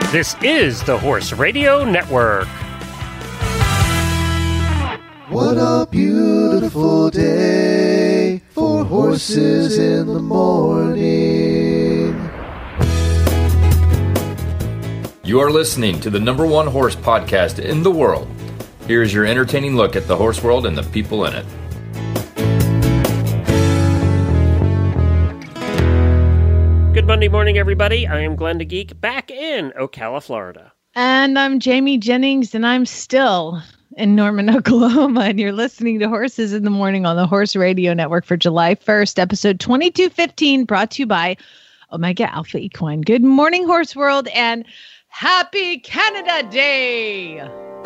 This is the Horse Radio Network. What a beautiful day for horses in the morning. You are listening to the #1 horse podcast in the world. Here's your entertaining look at the horse world and the people in it. Good Monday morning, everybody. I am Glenn the Geek, back in Ocala, Florida. And I'm Jamie Jennings, and I'm still in Norman, Oklahoma. And you're listening to Horses in the Morning on the Horse Radio Network for July 1st, episode 2215, brought to you by Omega Alpha Equine. Good morning, Horse World, and happy Canada Day!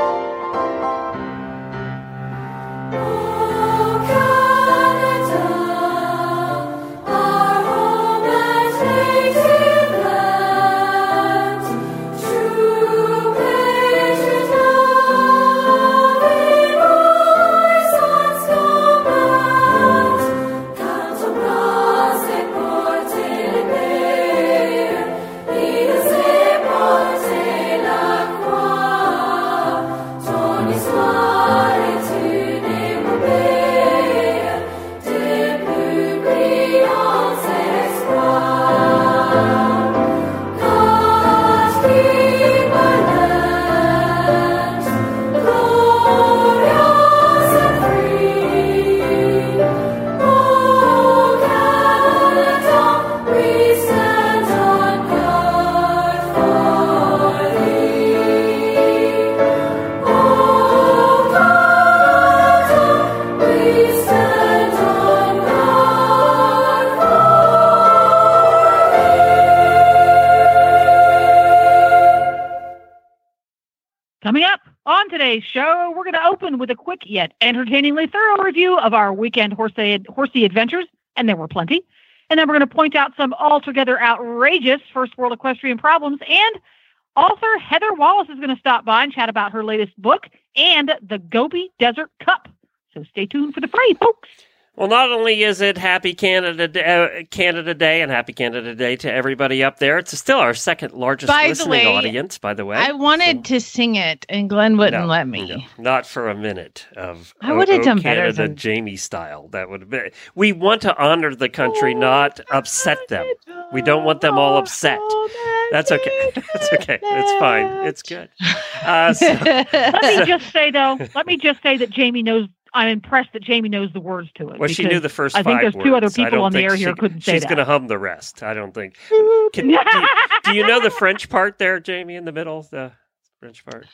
Coming up on today's show, we're going to open with a quick yet entertainingly thorough review of our weekend horsey adventures, and there were plenty. And then we're going to point out some altogether outrageous first world equestrian problems. And author Heather Wallace is going to stop by and chat about her latest book and the Gobi Desert Cup. So stay tuned for the fray, folks. Well, not only is it Happy Canada Day, and Happy Canada Day to everybody up there, it's still our second largest listening audience, by the way. I wanted to sing it, and Glenn wouldn't let me. No, not for a minute of I would have done better Canada Jamie style. That would have been. We want to honor the country, not upset them. We don't want them all upset. That's okay. That's okay. It's fine. It's good. Let me just say that Jamie knows. I'm impressed that Jamie knows the words to it. Well, she knew the first 5 words. I think there's 2 other people on the air here who couldn't say that. She's going to hum the rest, I don't think. Do you know the French part there, Jamie, in the middle? The French part?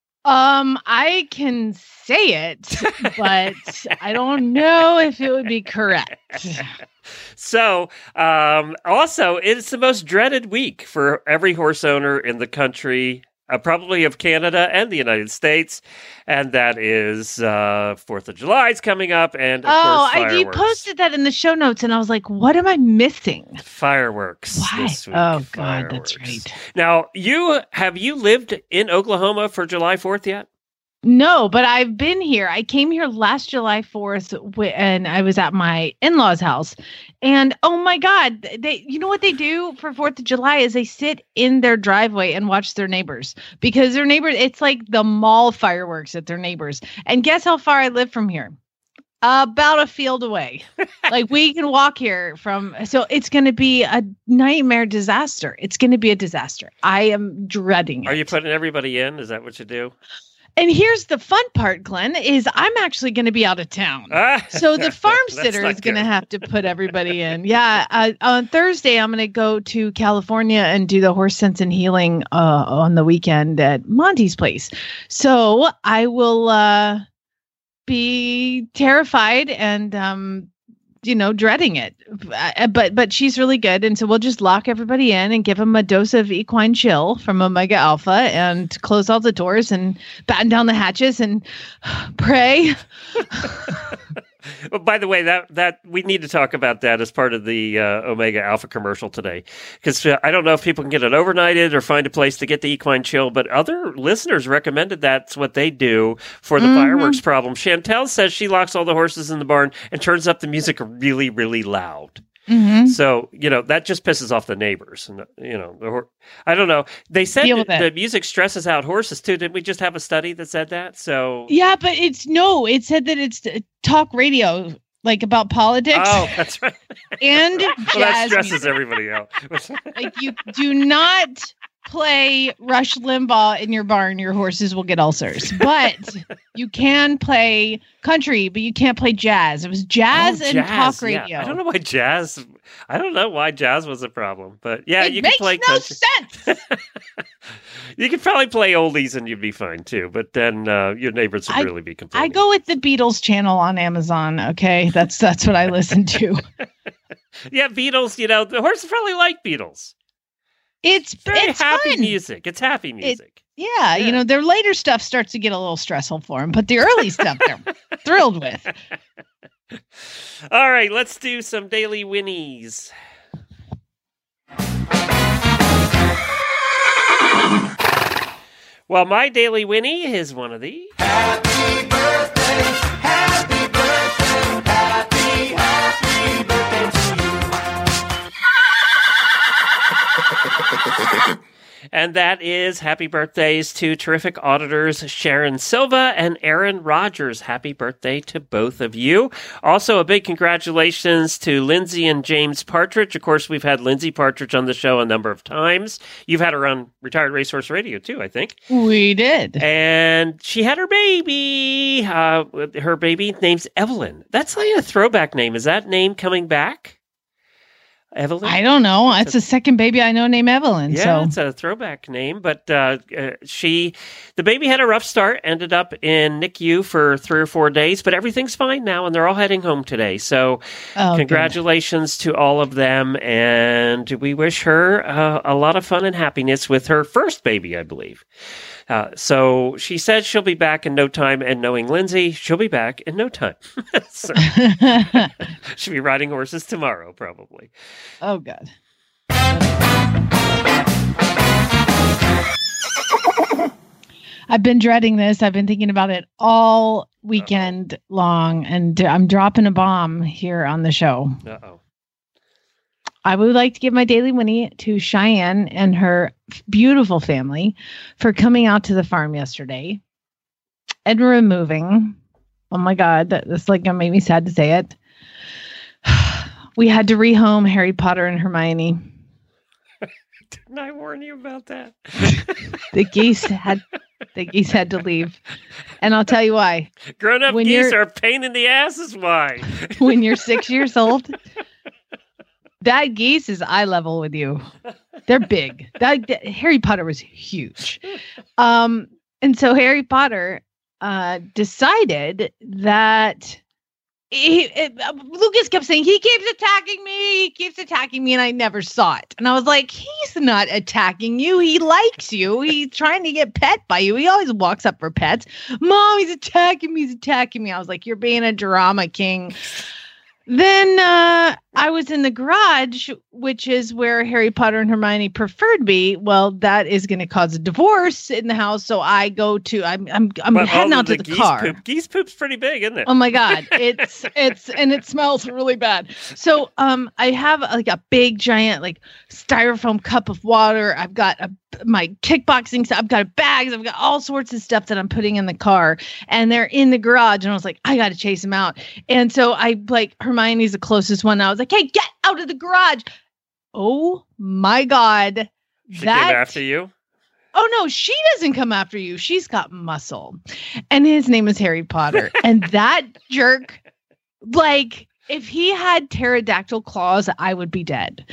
I can say it, but I don't know if it would be correct. So, also, it's the most dreaded week for every horse owner in the country, probably of Canada and the United States, and that is 4th of July is coming up, and of course fireworks. You posted that in the show notes, and I was like, what am I missing? Fireworks. Why? This week. Oh, God, Fireworks. that's right. Now, have you lived in Oklahoma for July 4th yet? No, but I've been here. I came here last July 4th, and I was at my in-laws' house. And oh my God, you know what they do for 4th of July is they sit in their driveway and watch their neighbors, because their neighbors, it's like the mall fireworks at their neighbors. And guess how far I live from here? About a field away. Like, we can walk here so it's going to be a nightmare disaster. It's going to be a disaster. I am dreading it. Are you putting everybody in? Is that what you do? And here's the fun part, Glenn, is I'm actually going to be out of town. So the farm sitter is going to have to put everybody in. Yeah. On Thursday, I'm going to go to California and do the Horse Sense and Healing on the weekend at Monty's place. So I will be terrified and dreading it, but she's really good. And so we'll just lock everybody in and give them a dose of equine chill from Omega Alpha and close all the doors and batten down the hatches and pray. Well, by the way, that we need to talk about that as part of the Omega Alpha commercial today, because I don't know if people can get it overnighted or find a place to get the equine chill, but other listeners recommended that's what they do for the fireworks problem. Chantel says she locks all the horses in the barn and turns up the music really, really loud. Mm-hmm. So, that just pisses off the neighbors. And, I don't know. They said the music stresses out horses too. Didn't we just have a study that said that? So yeah, but it said that it's talk radio, like about politics. Oh, that's right. And jazz that stresses music. Everybody out. Like, you do not play Rush Limbaugh in your barn, your horses will get ulcers. But you can play country, but you can't play jazz. It was jazz and talk radio. Yeah. I don't know why jazz was a problem, but yeah, you can play country. Sense. You could probably play oldies and you'd be fine too, but then your neighbors would really be complaining. I go with the Beatles channel on Amazon. Okay, that's what I listen to. Yeah, Beatles. The horses probably like Beatles. It's happy fun. music. It's happy music. Yeah, their later stuff starts to get a little stressful for them, but the early stuff they're thrilled with. All right, let's do some daily whinnies. Well, my daily whinnie is one of these. Happy birthday, happy birthday, happy birthday to you. And that is happy birthdays to terrific auditors Sharon Silva and Aaron Rogers. Happy birthday to both of you. Also, a big congratulations to Lindsay and James Partridge. Of course, we've had Lindsay Partridge on the show a number of times. You've had her on Retired Racehorse Radio, too, I think. We did. And she had her baby. Her baby name's Evelyn. That's like a throwback name. Is that name coming back? Evelyn? I don't know. It's the second baby I know named Evelyn. Yeah, so it's a throwback name. But the baby had a rough start, ended up in NICU for 3 or 4 days, but everything's fine now, and they're all heading home today. So congratulations to all of them, and we wish her a lot of fun and happiness with her first baby, I believe. So she said she'll be back in no time, and knowing Lindsay, she'll be back in no time. So, she'll be riding horses tomorrow, probably. Oh, God. I've been dreading this. I've been thinking about it all weekend long, and I'm dropping a bomb here on the show. Uh-oh. I would like to give my daily whinnie to Cheyenne and her beautiful family for coming out to the farm yesterday and removing. Oh my God, that's like gonna make me sad to say it. We had to rehome Harry Potter and Hermione. Didn't I warn you about that? The geese had to leave, and I'll tell you why. Grown-up geese are a pain in the ass. Is why. When you're 6 years old. That geese is eye level with you. They're big. Harry Potter was huge. And so Harry Potter decided that Lucas kept saying, he keeps attacking me, and I never saw it. And I was like, he's not attacking you. He likes you. He's trying to get pet by you. He always walks up for pets. Mom, he's attacking me. I was like, you're being a drama king. Then I was in the garage, which is where Harry Potter and Hermione preferred be. Well, that is going to cause a divorce in the house. So I go to, I'm heading out to the car. Geese poop's pretty big, isn't it? Oh my God. It's, and it smells really bad. So I have like a big giant, like styrofoam cup of water. I've got my kickboxing stuff. I've got bags. I've got all sorts of stuff that I'm putting in the car, and they're in the garage. And I was like, I got to chase them out. And so Hermione's the closest one. I was like, hey, get out of the garage. Oh my God. She came after you? Oh no, she doesn't come after you. She's got muscle. And his name is Harry Potter. And that jerk, like, if he had pterodactyl claws, I would be dead.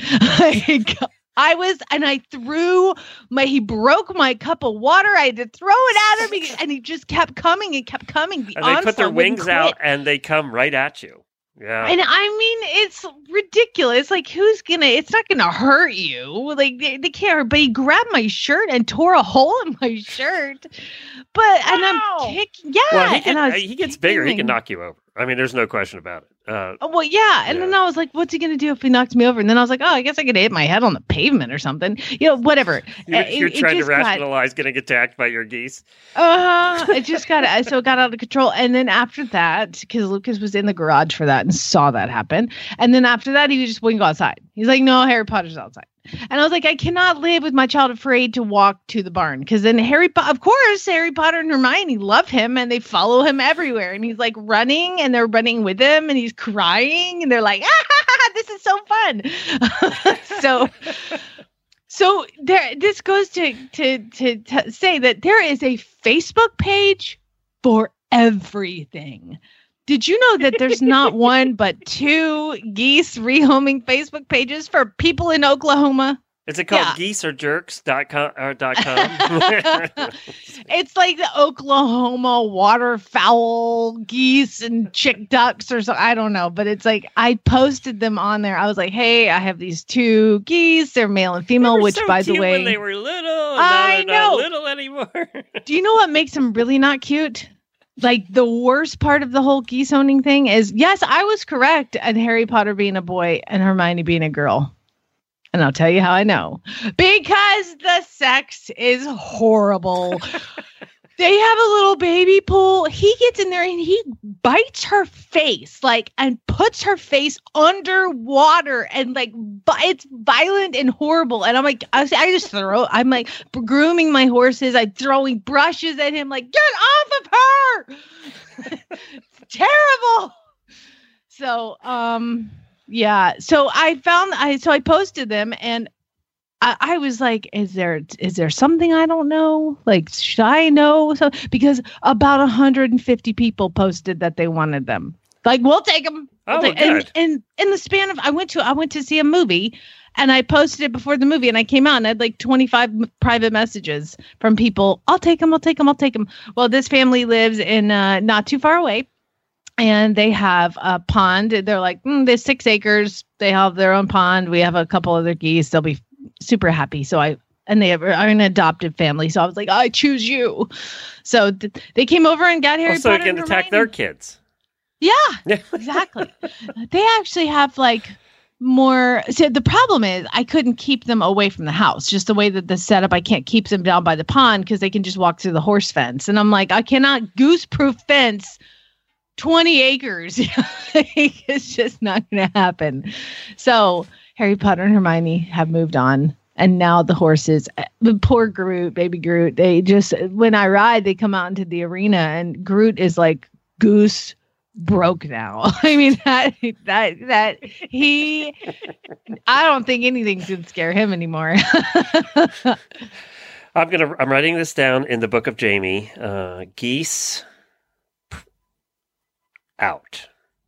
He broke my cup of water. I had to throw it at him, and he just kept coming and kept coming. And they put their wings out and they come right at you. Yeah. And I mean, it's ridiculous. Like, it's not gonna hurt you. Like, they can't, but he grabbed my shirt and tore a hole in my shirt. And I'm kicking. Yeah. Well, he gets bigger. He can knock you over. I mean, there's no question about it. well, yeah. And then I was like, what's he going to do if he knocks me over? And then I was like, oh, I guess I could hit my head on the pavement or something. Whatever. You're trying to rationalize getting attacked by your geese. It just got out of control. And then after that, because Lucas was in the garage for that and saw that happen. And then after that, he just wouldn't go outside. He's like, no, Harry Potter's outside. And I was like, I cannot live with my child afraid to walk to the barn. Because then of course, Harry Potter and Hermione love him and they follow him everywhere. And he's like running and they're running with him and he's crying and they're like, this is so fun. So there, this goes to say that there is a Facebook page for everything. Did you know that there's not one but 2 geese rehoming Facebook pages for people in Oklahoma? Is it called geeseorjerks.com? It's like the Oklahoma waterfowl geese and chick ducks or something. I don't know, but it's like I posted them on there. I was like, hey, I have these 2 geese. They're male and female, which, so by the way, when they were little. I know. Not little anymore. Do you know what makes them really not cute? Like the worst part of the whole geese owning thing is, yes, I was correct at Harry Potter being a boy and Hermione being a girl. And I'll tell you how I know. Because the sex is horrible. They have a little baby pool. He gets in there and he bites her face, and puts her face underwater, and it's violent and horrible. And I'm like, I'm like grooming my horses. I'm throwing brushes at him, like, get off of her. It's terrible. So, yeah. So I posted them and I was like, is there something I don't know? Like, should I know? So, because about 150 people posted that they wanted them. Like, we'll take them. And in the span of, I went to see a movie and I posted it before the movie and I came out and I had like 25 private messages from people. I'll take them. Well, this family lives in not too far away. And they have a pond. They're like, there's 6 acres. They have their own pond. We have a couple other geese. They'll be super happy. And they are an adopted family. So I was like, I choose you. So they came over and got Harry Potter. So you can attack their kids. Yeah, exactly. They actually have more. So the problem is I couldn't keep them away from the house. Just the way that the setup, I can't keep them down by the pond because they can just walk through the horse fence. And I'm like, I cannot goose-proof fence 20 acres. It's just not going to happen. So Harry Potter and Hermione have moved on. And now the horses, poor Groot, baby Groot, they just, when I ride, they come out into the arena and Groot is like goose broke now. I mean, that he, I don't think anything can scare him anymore. I'm writing this down in the book of Jamie. Geese out.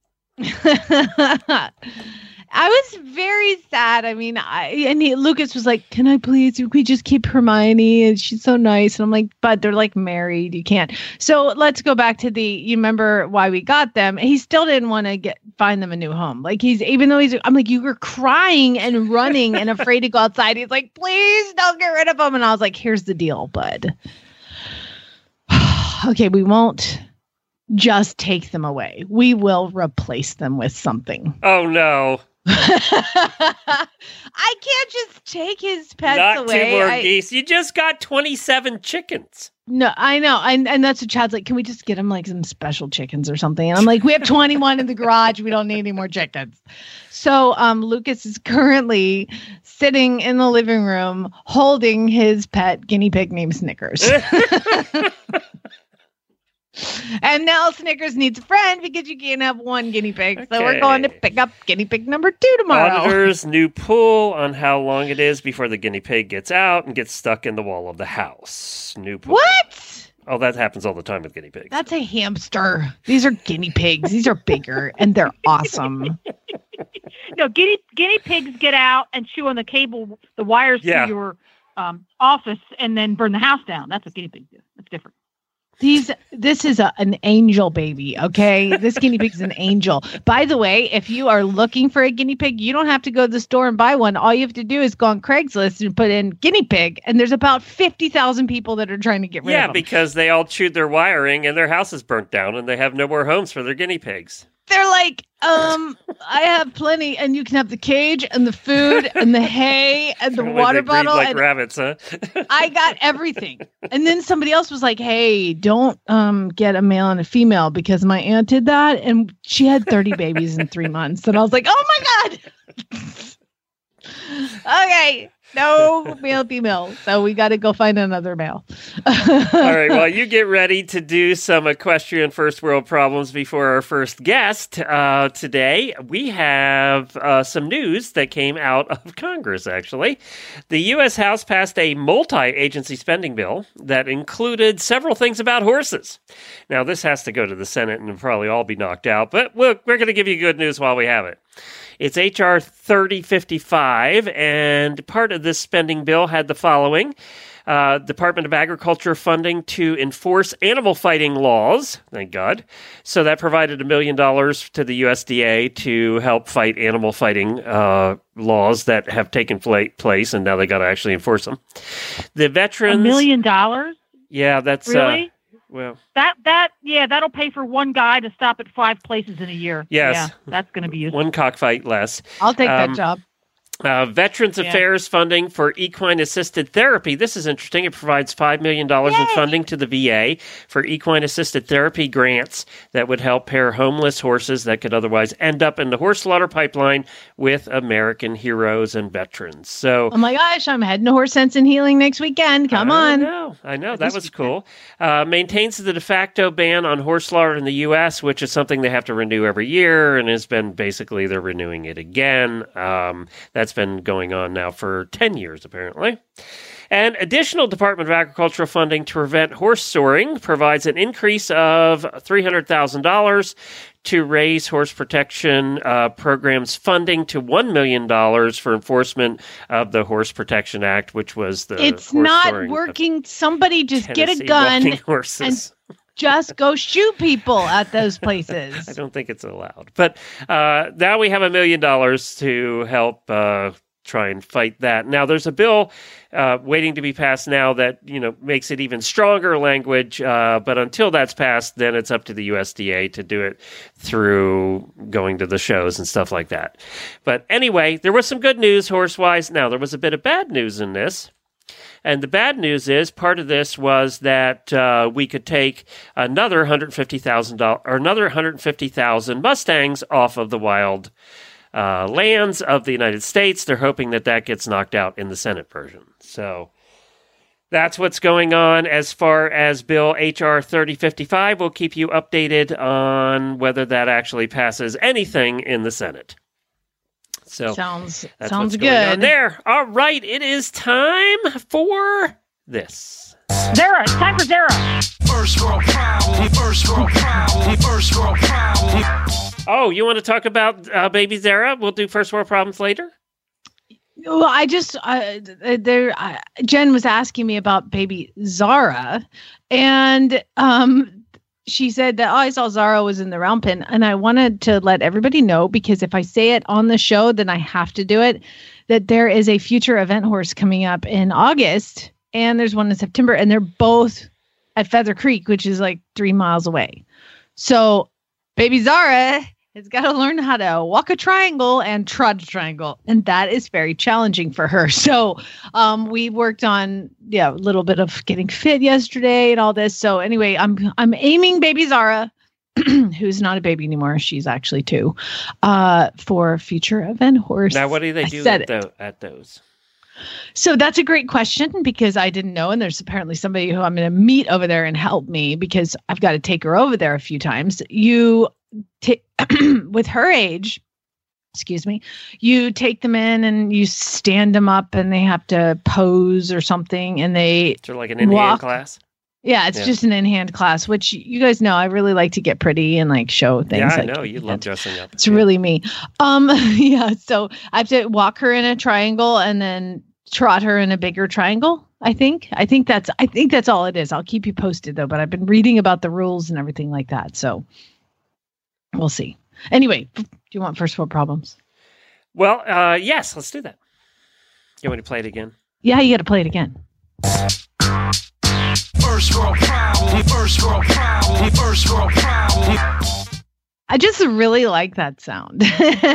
I was very sad. I mean, Lucas was like, can we just keep Hermione? And she's so nice. And I'm like, but they're like married. You can't. So let's go back to you remember why we got them. He still didn't want to find them a new home. Like I'm like, you were crying and running and afraid to go outside. He's like, please don't get rid of them. And I was like, here's the deal, bud. Okay, we won't just take them away. We will replace them with something. Oh, no. I can't just take his pets away. Not 2 more geese. You just got 27 chickens. No, I know. And that's what Chad's like, can we just get him like some special chickens or something? And I'm like, we have 21 in the garage. We don't need any more chickens. So Lucas is currently sitting in the living room holding his pet guinea pig named Snickers. And now Snickers needs a friend because you can't have one guinea pig. Okay. So we're going to pick up guinea pig number 2 tomorrow. Auditor's new pool on how long it is before the guinea pig gets out and gets stuck in the wall of the house. New pool. What? Oh, that happens all the time with guinea pigs. That's a hamster. These are guinea pigs. These are bigger and they're awesome. No, guinea pigs get out and chew on the wires to your office and then burn the house down. That's what guinea pigs do. That's different. This is an angel baby, okay? This guinea pig is an angel. By the way, if you are looking for a guinea pig, you don't have to go to the store and buy one. All you have to do is go on Craigslist and put in guinea pig, and there's about 50,000 people that are trying to get rid of them. Yeah, because they all chewed their wiring and their house is burnt down and they have no more homes for their guinea pigs. they're like, I have plenty, and you can have the cage and the food and the hay and the water bottle. Like and rabbits, huh? I got everything. And then somebody else was like, hey, don't get a male and a female because my aunt did that. And she had 30 babies in 3 months. And I was like, oh my God. Okay. No male, female. So we got to go find another male. All right. Well, you get ready to do some equestrian first world problems before our first guest. Today, we have some news that came out of Congress, actually. The U.S. House passed a multi-agency spending bill that included several things about horses. Now, this has to go to the Senate and probably all be knocked out, but we're going to give you good news while we have it. It's H.R. 3055, and part of this spending bill had the following. Department of Agriculture funding to enforce animal fighting laws, thank God. So that provided $1 million to the USDA to help fight animal fighting laws that have taken place, and now they got to actually enforce them. The veterans... $1 million? Yeah, that's... Really? Well, that'll pay for one guy to stop at 5 places in a year. Yes. Yeah, that's going to be useful. One cockfight less. I'll take that job. Veterans Affairs funding for equine-assisted therapy. This is interesting. It provides $5 million in funding to the VA for equine-assisted therapy grants that would help pair homeless horses that could otherwise end up in the horse slaughter pipeline with American heroes and veterans. So, oh my gosh, I'm heading to Horse Sense and Healing next weekend. Come on. I know. That was cool. Maintains the de facto ban on horse slaughter in the U.S., which is something they have to renew every year, and has been basically they're renewing it again. That's been going on now for 10 years, apparently. And additional Department of Agricultural funding to prevent horse soring provides an increase of $300,000 to raise horse protection programs funding to $1 million for enforcement of the Horse Protection Act, which was the It's not working. Somebody just Tennessee get a gun horses. And just go shoot people at those places. I don't think it's allowed. But now we have $1 million to help try and fight that. Now, there's a bill waiting to be passed now that, makes it even stronger language. But until that's passed, then it's up to the USDA to do it through going to the shows and stuff like that. But anyway, there was some good news horse-wise. Now, there was a bit of bad news in this. And the bad news is part of this was that we could take another $150,000 Mustangs off of the wild lands of the United States. They're hoping that gets knocked out in the Senate version. So that's what's going on as far as Bill H.R. 3055. We'll keep you updated on whether that actually passes anything in the Senate. So sounds good. There. All right. It is time for this. Zara. It's time for Zara. First world problem. First world problem. First world problem. Oh, you want to talk about baby Zara? We'll do first world problems later. Well, I just Jen was asking me about baby Zara, and she said that I saw Zara was in the round pen, and I wanted to let everybody know, because if I say it on the show, then I have to do it, that there is a future event horse coming up in August, and there's one in September, and they're both at Feather Creek, which is like 3 miles away. So baby Zara has got to learn how to walk a triangle and trot a triangle, and that is very challenging for her. So we worked on a little bit of getting fit yesterday and all this. So anyway, I'm aiming baby Zara, who's not a baby anymore. She's actually 2, for future event horse. Now, what do they do at those? So that's a great question, because I didn't know. And there's apparently somebody who I'm going to meet over there and help me, because I've got to take her over there a few times. With her age, you take them in and you stand them up, and they have to pose or something, and they sort of like an in-hand class. Yeah, it's just an in-hand class, which you guys know I really like to get pretty and like show things. Yeah, I know you love dressing up. It's really me. So I have to walk her in a triangle and then trot her in a bigger triangle. I think that's all it is. I'll keep you posted though, but I've been reading about the rules and everything like that, so we'll see. Anyway, do you want first world problems? Well, yes, let's do that. You want me to play it again? Yeah, you got to play it again. First world problem. First world problem. First world problem. I just really like that sound.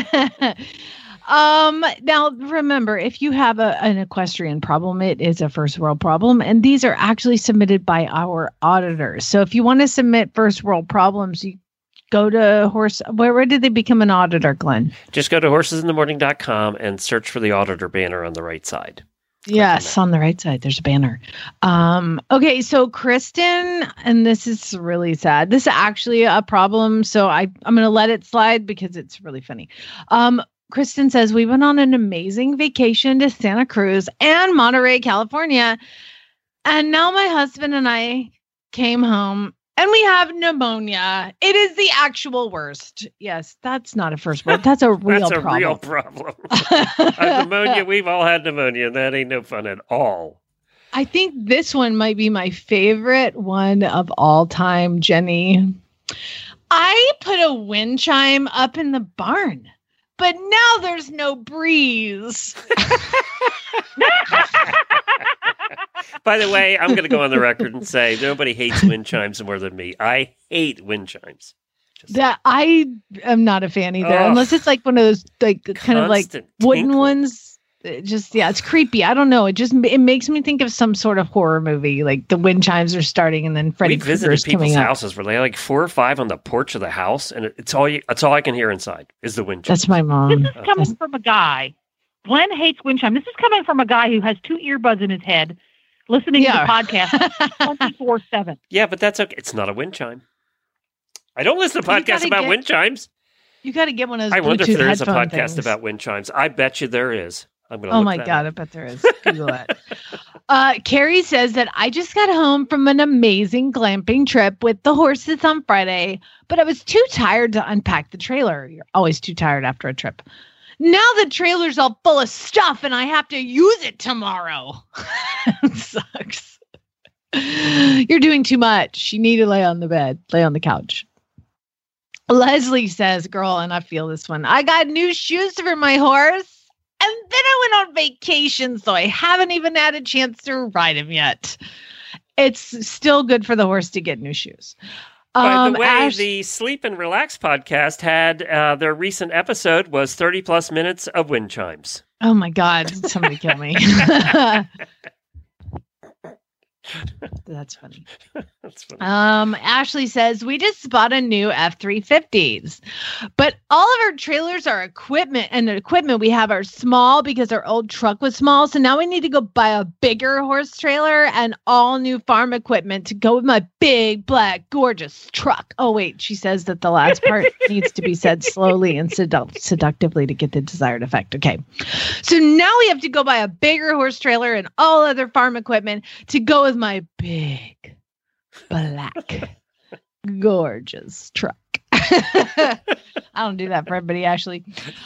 Now remember, if you have an equestrian problem, it is a first world problem, and these are actually submitted by our auditors. So if you want to submit first world problems, you go to where did they become an auditor, Glenn? Just go to horsesinthemorning.com and search for the auditor banner on the right side. Yes, on the right side, there's a banner. Okay, so Kristen, and this is really sad. This is actually a problem, so I'm going to let it slide because it's really funny. Kristen says, we went on an amazing vacation to Santa Cruz and Monterey, California. And now my husband and I came home and we have pneumonia. It is the actual worst. Yes, that's not a first word. That's a real problem. Real problem. Pneumonia, we've all had pneumonia. That ain't no fun at all. I think this one might be my favorite one of all time, Jenny. I put a wind chime up in the barn. But now there's no breeze. By the way, I'm going to go on the record and say nobody hates wind chimes more than me. I hate wind chimes. That I am not a fan either, unless it's like one of those like kind of like wooden ones. It's creepy. I don't know. It makes me think of some sort of horror movie. Like the wind chimes are starting, and then Freddy Krueger's coming up. People's houses where they have like 4 or 5 on the porch of the house, and it's all I can hear inside is the wind chime. That's my mom. This is coming from a guy. Glenn hates wind chime. This is coming from a guy who has 2 earbuds in his head, listening to the podcast 24/7. Yeah, but that's okay. It's not a wind chime. I don't listen to podcasts about wind chimes. You got to get one of those. I wonder if there is a podcast things. About wind chimes. I bet you there is. Oh my God, I bet there is. Google it. Carrie says that I just got home from an amazing glamping trip with the horses on Friday, but I was too tired to unpack the trailer. You're always too tired after a trip. Now the trailer's all full of stuff and I have to use it tomorrow. It sucks. You're doing too much. You need to lay on the couch. Leslie says, girl, and I feel this one. I got new shoes for my horse. And then I went on vacation, so I haven't even had a chance to ride him yet. It's still good for the horse to get new shoes. By the way, the Sleep and Relax podcast had their recent episode was 30 plus minutes of wind chimes. Oh my God, somebody kill me. That's funny. That's funny. Ashley says, we just bought a new F-350s, but all of our trailers are equipment, and the equipment we have are small because our old truck was small. So now we need to go buy a bigger horse trailer and all new farm equipment to go with my big, black, gorgeous truck. Oh, wait. She says that the last part needs to be said slowly and seductively to get the desired effect. Okay. So now we have to go buy a bigger horse trailer and all other farm equipment to go with my big, black, gorgeous truck. I don't do that for everybody, Ashley.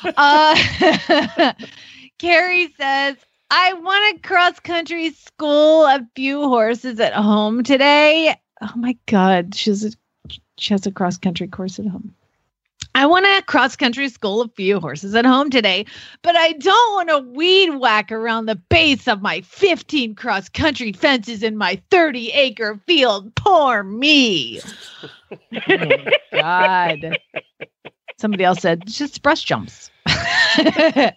Carrie says, I want to cross-country school a few horses at home today. Oh my God. She has a cross-country course at home. I want to cross-country school a few horses at home today, but I don't want to weed whack around the base of my 15 cross-country fences in my 30-acre field. Poor me. Oh my God. Somebody else said, it's just brush jumps. Right.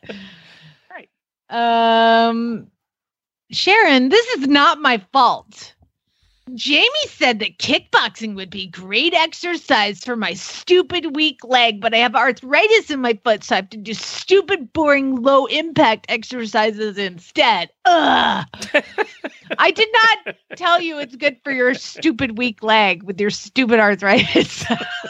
Sharon, this is not my fault. Jamie said that kickboxing would be great exercise for my stupid weak leg, but I have arthritis in my foot, so I have to do stupid, boring, low-impact exercises instead. Ugh. I did not tell you it's good for your stupid weak leg with your stupid arthritis.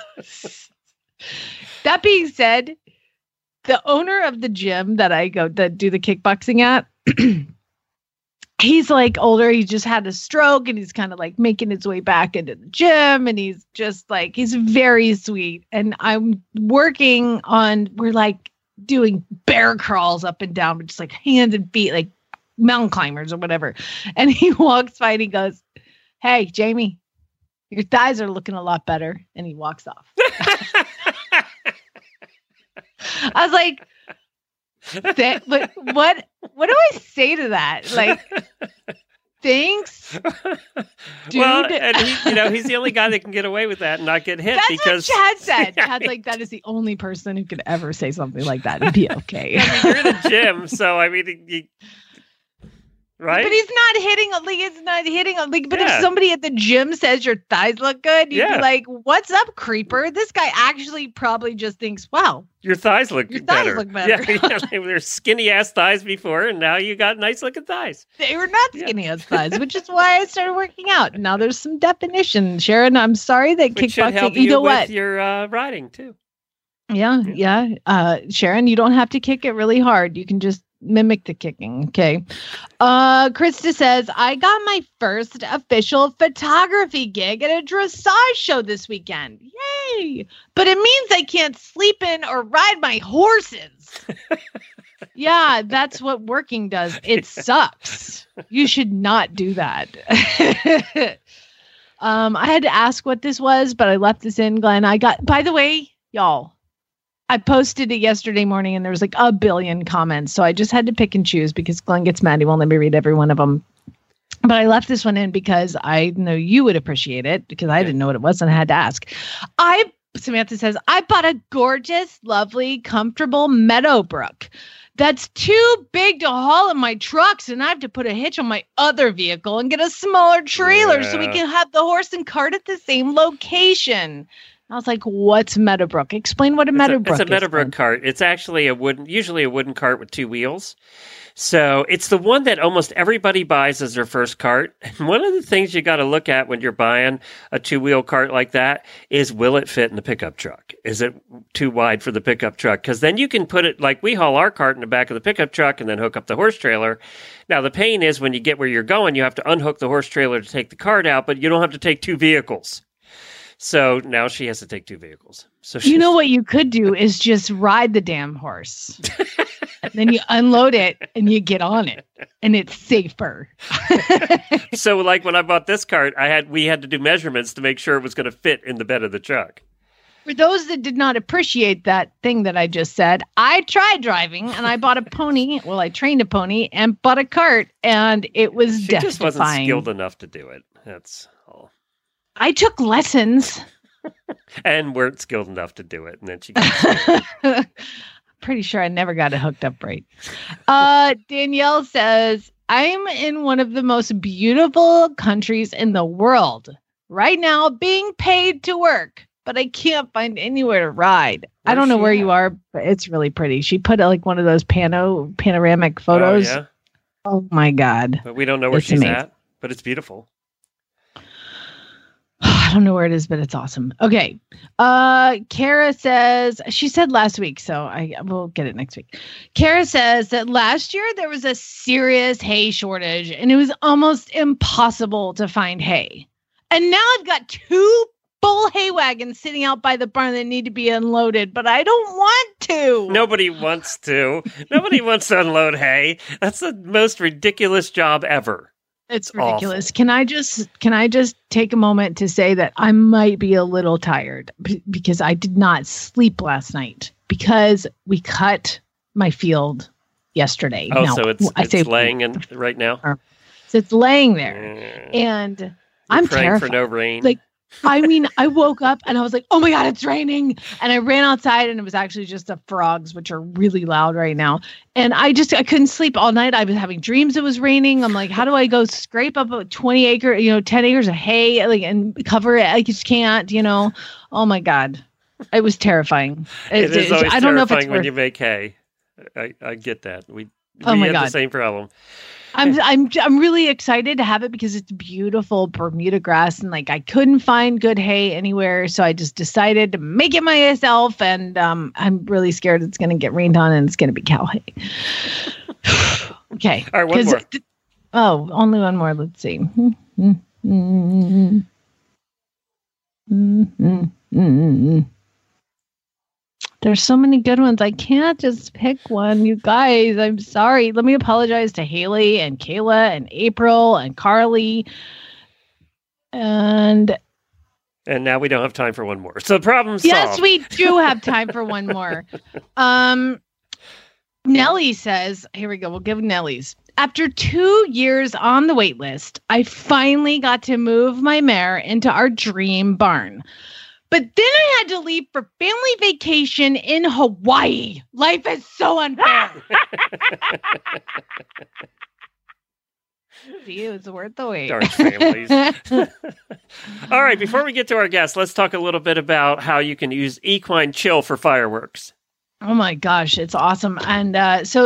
That being said, the owner of the gym that I go to do the kickboxing at, he's like older. He just had a stroke and he's kind of like making his way back into the gym. And he's just like, he's very sweet. And I'm working on, we're like doing bear crawls up and down, but just like hands and feet, like mountain climbers or whatever. And he walks by and he goes, hey, Jamie, your thighs are looking a lot better. And he walks off. I was like, but what do I say to that? Like, thanks, dude. Well, and he's the only guy that can get away with that and not get hit. That's because what Chad said. Chad's like, that is the only person who could ever say something like that and be okay. You're in the gym, so I mean, right? But he's not hitting But if somebody at the gym says your thighs look good, you'd be like, "What's up, creeper?" This guy actually probably just thinks, "Wow, your thighs look better." Yeah, they were skinny ass thighs before, and now you got nice looking thighs. They were not skinny ass thighs, which is why I started working out. Now there's some definition. Sharon, I'm sorry that kickboxing. You know what? With your riding too. Yeah. Sharon, you don't have to kick it really hard. You can just mimic the kicking. Okay. Krista says, I got my first official photography gig at a dressage show this weekend. Yay. But it means I can't sleep in or ride my horses. Yeah, that's what working does. It sucks. You should not do that. I had to ask what this was, but I left this in, Glenn. By the way, y'all, I posted it yesterday morning and there was like 1 billion comments. So I just had to pick and choose because Glenn gets mad. He won't let me read every one of them. But I left this one in because I know you would appreciate it because I didn't know what it was and I had to ask. Samantha says, I bought a gorgeous, lovely, comfortable Meadowbrook that's too big to haul in my trucks, and I have to put a hitch on my other vehicle and get a smaller trailer so we can have the horse and cart at the same location. I was like, what's Meadowbrook? Explain what a Meadowbrook is. It's a Meadowbrook cart. It's actually usually a wooden cart with 2 wheels. So it's the one that almost everybody buys as their first cart. And one of the things you got to look at when you're buying a 2-wheel cart like that is, will it fit in the pickup truck? Is it too wide for the pickup truck? Because then you can put it, like we haul our cart in the back of the pickup truck and then hook up the horse trailer. Now, the pain is when you get where you're going, you have to unhook the horse trailer to take the cart out, but you don't have to take 2 vehicles. So now she has to take 2 vehicles. So you know what you could do is just ride the damn horse. And then you unload it and you get on it and it's safer. So like when I bought this cart, we had to do measurements to make sure it was going to fit in the bed of the truck. For those that did not appreciate that thing that I just said, I tried driving and I bought a pony. Well, I trained a pony and bought a cart and it was She death just wasn't defying. skilled enough to do it. That's all. I took lessons. And weren't skilled enough to do it. And then she got pretty sure I never got it hooked up right. Danielle says, I'm in one of the most beautiful countries in the world right now, being paid to work, but I can't find anywhere to ride. I don't know where you are, but it's really pretty. She put like one of those panoramic photos. Oh, yeah? Oh my God. But we don't know where she's at, but it's beautiful. I don't know where it is, but it's awesome. Okay. Kara says, she said last week, so we'll get it next week. Kara says that last year there was a serious hay shortage and it was almost impossible to find hay. And now I've got 2 full hay wagons sitting out by the barn that need to be unloaded, but I don't want to. Nobody wants to. Nobody wants to unload hay. That's the most ridiculous job ever. It's ridiculous. Awful. Can I just take a moment to say that I might be a little tired because I did not sleep last night because we cut my field yesterday. Oh, now, so it's laying in right now? So it's laying there. And You're I'm praying terrified. For no rain. Like, I mean, I woke up and I was like, oh my God, it's raining. And I ran outside and it was actually just the frogs, which are really loud right now. And I couldn't sleep all night. I was having dreams it was raining. I'm like, how do I go scrape up a 10 acres of hay, like, and cover it? I just can't, oh my God. It was terrifying. It is always I don't terrifying know if it's when you make hay. I get that. We had the same problem. I'm really excited to have it because it's beautiful Bermuda grass and like I couldn't find good hay anywhere, so I just decided to make it myself. And I'm really scared it's going to get rained on and it's going to be cow hay. Okay. All right, one more. Only one more. Let's see. There's so many good ones. I can't just pick one. You guys, I'm sorry. Let me apologize to Haley and Kayla and April and Carly. And now we don't have time for one more. So problem solved. Yes, we do have time for one more. Nellie says, here we go. We'll give Nellie's. after 2 years on the wait list, I finally got to move my mare into our dream barn. But then I had to leave for family vacation in Hawaii. Life is so unfair. It's worth the wait. Darn families. All right, before we get to our guests, let's talk a little bit about how you can use Equine Chill for fireworks. Oh my gosh, it's awesome. And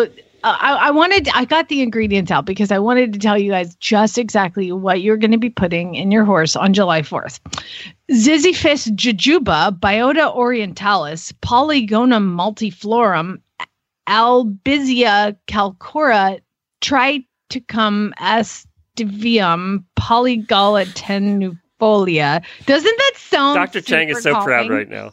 I got the ingredients out because I wanted to tell you guys just exactly what you're going to be putting in your horse on July 4th. Ziziphus jujuba, Biota orientalis, Polygonum multiflorum, Albizia calcora, Triticum aestivium, Polygala tenufolia. Doesn't that sound Dr. Chang is so calming? proud right now.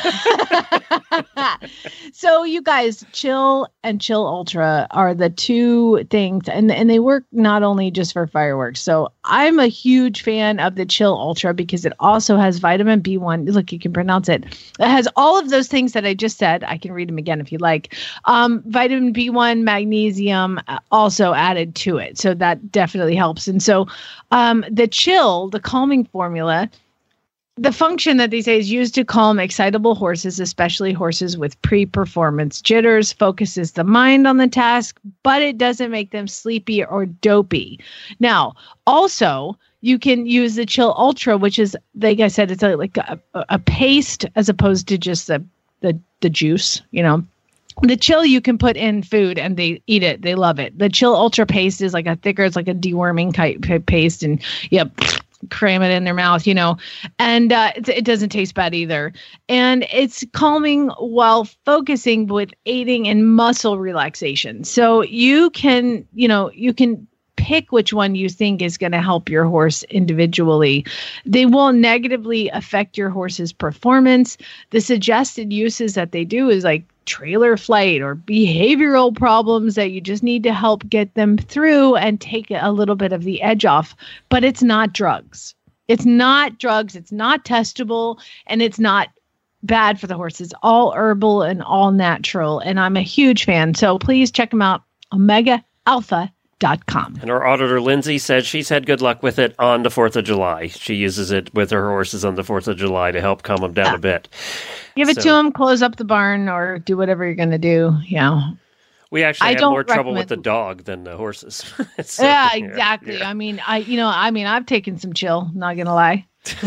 So you guys, Chill and Chill Ultra are the two things, and they work not only just for fireworks. So I'm a huge fan of the Chill Ultra because it also has vitamin B1. Look, you can pronounce it. It has all of those things that I just said. I can read them again if you like. Vitamin B1, magnesium also added to it. So that definitely helps. And so the Chill, the calming formula, the function that they say is used to calm excitable horses, especially horses with pre-performance jitters, focuses the mind on the task, but it doesn't make them sleepy or dopey. Now, also, you can use the Chill Ultra, which is, like I said, it's like a paste as opposed to just the juice, you know. The Chill you can put in food and they eat it. They love it. The Chill Ultra paste is like a thicker, it's like a deworming type paste, and cram it in their mouth, you know, and it doesn't taste bad either. And it's calming while focusing with aiding in muscle relaxation. So you can pick which one you think is going to help your horse individually. They won't negatively affect your horse's performance. The suggested uses that they do is like trailer flight or behavioral problems that you just need to help get them through and take a little bit of the edge off. But it's not drugs. It's not drugs. It's not testable, and it's not bad for the horse. It's all herbal and all natural. And I'm a huge fan. So please check them out. OmegaAlpha.com. And our auditor, Lindsay, said she's had good luck with it on the 4th of July. She uses it with her horses on the 4th of July to help calm them down a bit. Give it to them, close up the barn, or do whatever you're going to do. Yeah. We actually have more trouble with the dog than the horses. So, yeah, exactly. Yeah. I mean, I've taken some Chill, not going to lie.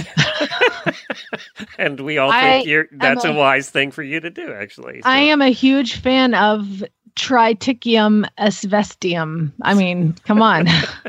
And we all think that's a wise thing for you to do, actually. So. I am a huge fan of Triticum asvestium. I mean, come on.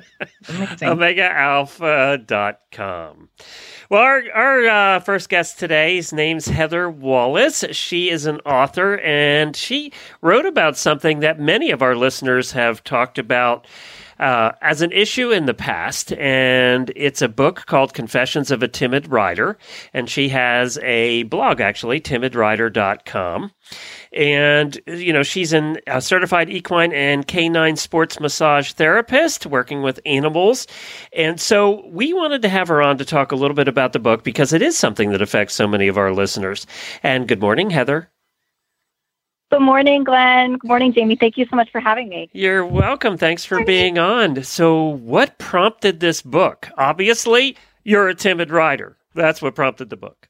OmegaAlpha.com. Well, our first guest today, his name's Heather Wallace. She is an author, and she wrote about something that many of our listeners have talked about as an issue in the past, and it's a book called Confessions of a Timid Rider, and she has a blog, actually, timidrider.com. And, you know, she's a certified equine and canine sports massage therapist working with animals. And so we wanted to have her on to talk a little bit about the book because it is something that affects so many of our listeners. And good morning, Heather. Good morning, Glenn. Good morning, Jamie. Thank you so much for having me. You're welcome. Thanks for being on. So what prompted this book? Obviously, you're a timid rider. That's what prompted the book.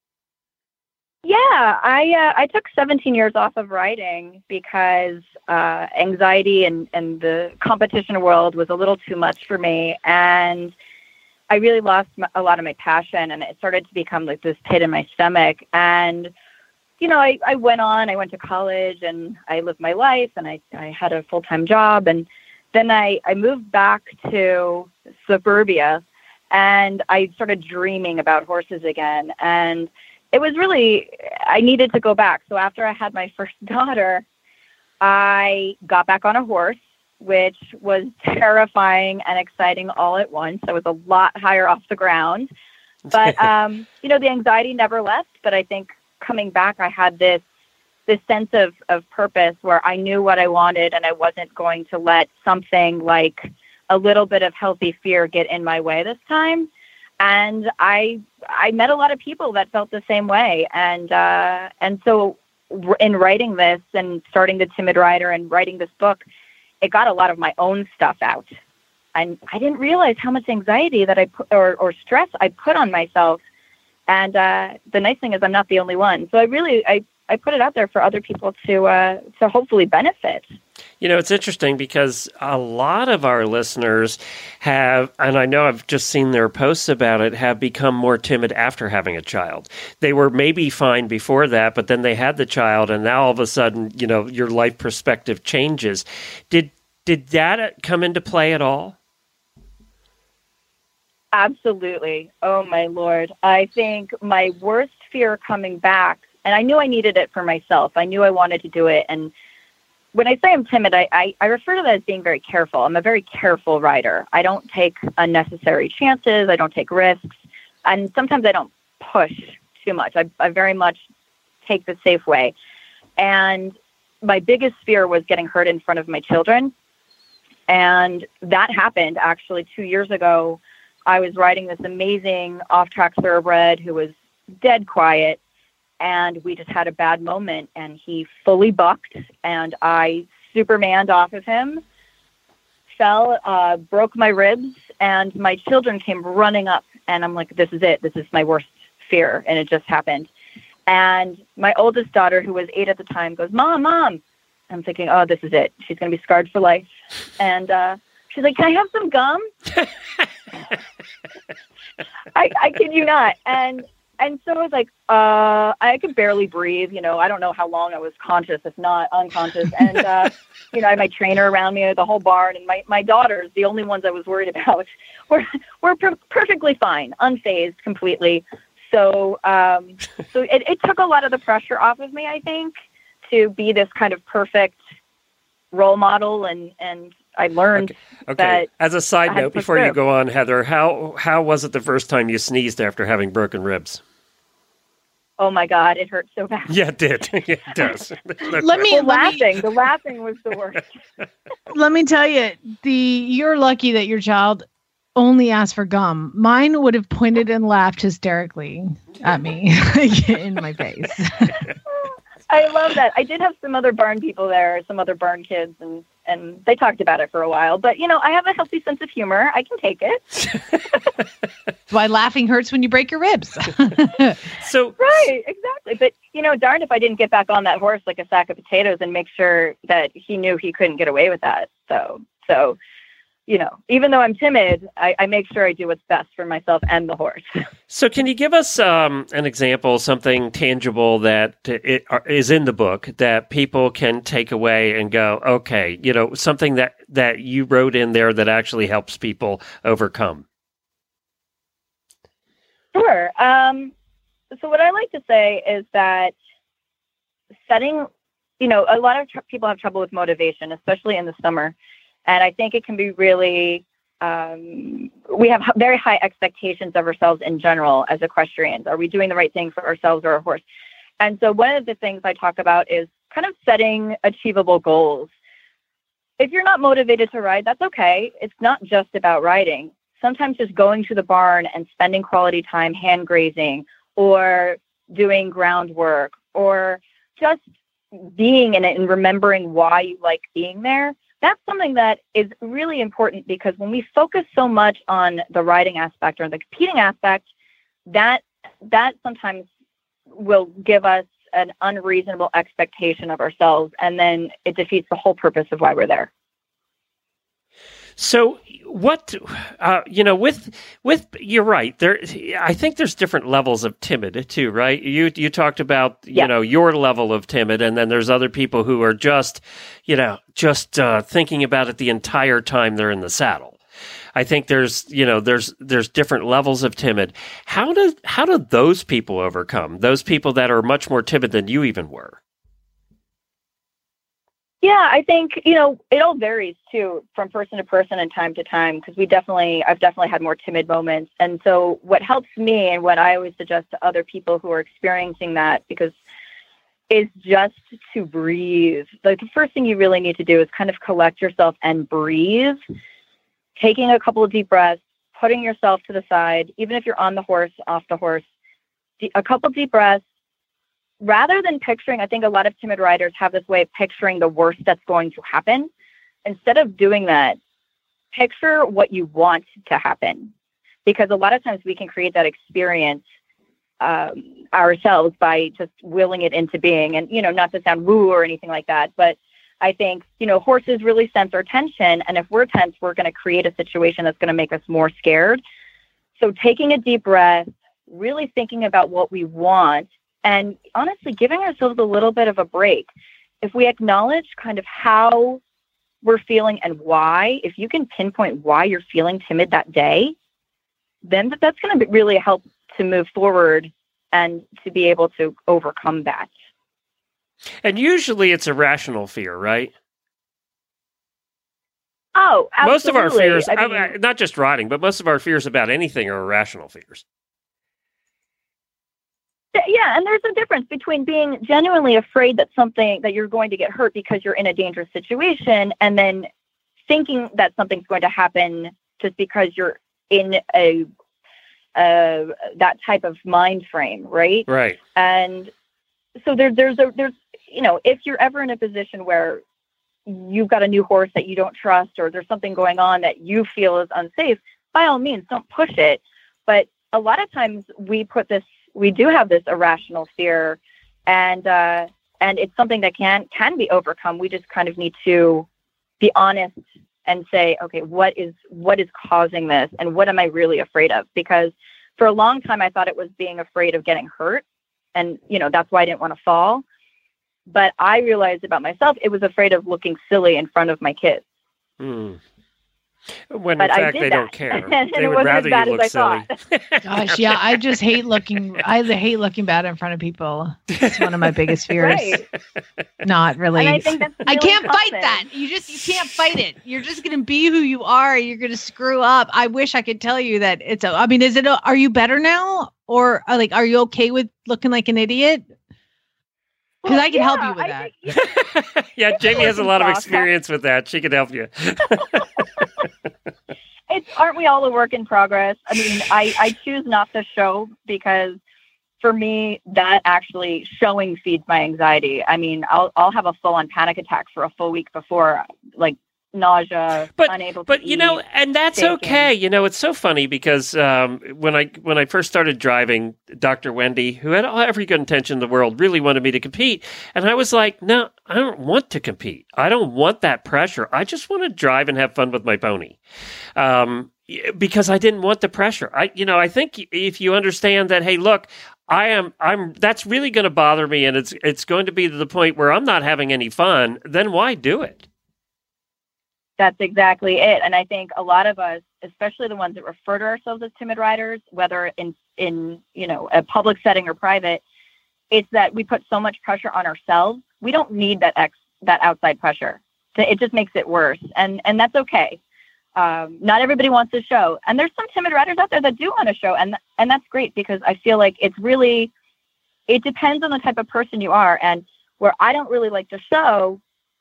Yeah, I took 17 years off of riding because anxiety and the competition world was a little too much for me. And I really lost a lot of my passion, and it started to become like this pit in my stomach. And, you know, I went to college and I lived my life, and I had a full-time job. And then I moved back to suburbia, and I started dreaming about horses again. And it was really, I needed to go back. So after I had my first daughter, I got back on a horse, which was terrifying and exciting all at once. I was a lot higher off the ground. But, you know, the anxiety never left. But I think coming back, I had this sense of purpose where I knew what I wanted, and I wasn't going to let something like a little bit of healthy fear get in my way this time. And I met a lot of people that felt the same way. And so in writing this and starting the Timid Rider and writing this book, it got a lot of my own stuff out. And I didn't realize how much anxiety that I put, or stress I put on myself. And the nice thing is I'm not the only one. So I put it out there for other people to hopefully benefit. You know, it's interesting because a lot of our listeners have, and I know I've just seen their posts about it, have become more timid after having a child. They were maybe fine before that, but then they had the child, and now all of a sudden, you know, your life perspective changes. Did that come into play at all? Absolutely. Oh, my Lord. I think my worst fear coming back, and I knew I needed it for myself. I knew I wanted to do it. And when I say I'm timid, I refer to that as being very careful. I'm a very careful rider. I don't take unnecessary chances. I don't take risks. And sometimes I don't push too much. I very much take the safe way. And my biggest fear was getting hurt in front of my children. And that happened actually 2 years ago. I was riding this amazing off-track thoroughbred who was dead quiet, and we just had a bad moment, and he fully bucked, and I Supermaned off of him, fell, broke my ribs, and my children came running up, and I'm like, this is it. This is my worst fear, and it just happened. And my oldest daughter, who was 8 at the time, goes, Mom. I'm thinking, oh, this is it. She's going to be scarred for life. And she's like, can I have some gum? I kid you not. And so I was like, I could barely breathe. You know, I don't know how long I was conscious, if not unconscious. And, you know, I had my trainer around me, the whole barn, and my daughters, the only ones I was worried about, were perfectly fine, unfazed completely. So it took a lot of the pressure off of me, I think, to be this kind of perfect role model. And I learned that. As a side note, before you go on, Heather, how was it the first time you sneezed after having broken ribs? Oh my God, it hurt so bad. Yeah, it did. Yeah, it does. The laughing was the worst. Let me tell you, you're lucky that your child only asked for gum. Mine would have pointed and laughed hysterically at me in my face. I love that. I did have some other barn people there, some other barn kids, and they talked about it for a while. But, you know, I have a healthy sense of humor. I can take it. Why laughing hurts when you break your ribs. Right, exactly. But, you know, darn if I didn't get back on that horse like a sack of potatoes and make sure that he knew he couldn't get away with that. So you know, even though I'm timid, I make sure I do what's best for myself and the horse. So can you give us an example, something tangible that is in the book that people can take away and go, okay, you know, something that you wrote in there that actually helps people overcome? Sure. So what I like to say is that setting, you know, a lot of people have trouble with motivation, especially in the summer. And I think it can be really, we have very high expectations of ourselves in general as equestrians. Are we doing the right thing for ourselves or our horse? And so one of the things I talk about is kind of setting achievable goals. If you're not motivated to ride, that's okay. It's not just about riding. Sometimes just going to the barn and spending quality time hand grazing or doing groundwork or just being in it and remembering why you like being there. That's something that is really important because when we focus so much on the riding aspect or the competing aspect, that sometimes will give us an unreasonable expectation of ourselves, and then it defeats the whole purpose of why we're there. So what, you know, with you're right. I think there's different levels of timid too, right? You talked about, you know, your level of timid, and then there's other people who are just thinking about it the entire time they're in the saddle. I think there's different levels of timid. How do those people overcome those people that are much more timid than you even were? Yeah, I think, you know, it all varies too from person to person and time to time, because I've definitely had more timid moments. And so what helps me and what I always suggest to other people who are experiencing that, because is just to breathe. Like the first thing you really need to do is kind of collect yourself and breathe, taking a couple of deep breaths, putting yourself to the side, even if you're on the horse, off the horse, a couple of deep breaths. Rather than picturing, I think a lot of timid riders have this way of picturing the worst that's going to happen. instead of doing that, picture what you want to happen. Because a lot of times we can create that experience ourselves by just willing it into being. And, not to sound woo or anything like that, but I think, horses really sense our tension. And if we're tense, we're going to create a situation that's going to make us more scared. So taking a deep breath, really thinking about what we want, and honestly giving ourselves a little bit of a break. If we acknowledge kind of how we're feeling and why, if you can pinpoint why you're feeling timid that day, then that's going to really help to move forward and to be able to overcome that. And usually it's a rational fear, right? Oh, absolutely. Most of our fears, not just riding, but most of our fears about anything are irrational fears. Yeah, and there's a difference between being genuinely afraid that you're going to get hurt because you're in a dangerous situation, and then thinking that something's going to happen just because you're in that type of mind frame, right? Right. And so there's if you're ever in a position where you've got a new horse that you don't trust, or there's something going on that you feel is unsafe, by all means, don't push it. But a lot of times we do have this irrational fear, and it's something that can be overcome. We just kind of need to be honest and say, okay, what is causing this, and what am I really afraid of? Because for a long time, I thought it was being afraid of getting hurt, and that's why I didn't want to fall. But I realized about myself, it was afraid of looking silly in front of my kids. When in fact they don't care. They would rather you look silly. Gosh, yeah, I just hate looking bad in front of people. It's one of my biggest fears. Right. Not really. And I think that's really I can't common. fight that. You can't fight it. You're just going to be who you are. You're going to screw up. I wish I could tell you that are you better now? Or are you okay with looking like an idiot? Because I can help you with that. Yeah, Jamie has a lot of experience with that. She can help you. Aren't we all a work in progress? I mean, I choose not to show because for me, that actually showing feeds my anxiety. I mean, I'll have a full-on panic attack for a full week before, like nausea, unable to eat. And that's shaking. okay. It's so funny because when I first started driving, Dr. Wendy, who had every good intention in the world, really wanted me to compete. And I was like, no, I don't want to compete. I don't want that pressure. I just want to drive and have fun with my pony. Because I didn't want the pressure. I think if you understand that, hey, look, that's really going to bother me, and it's going to be to the point where I'm not having any fun, then why do it? That's exactly it. And I think a lot of us, especially the ones that refer to ourselves as timid riders, whether in a public setting or private, it's that we put so much pressure on ourselves. We don't need that outside pressure. It just makes it worse. And that's okay. Not everybody wants to show. And there's some timid riders out there that do want to show. And that's great, because I feel like it depends on the type of person you are. And where I don't really like to show,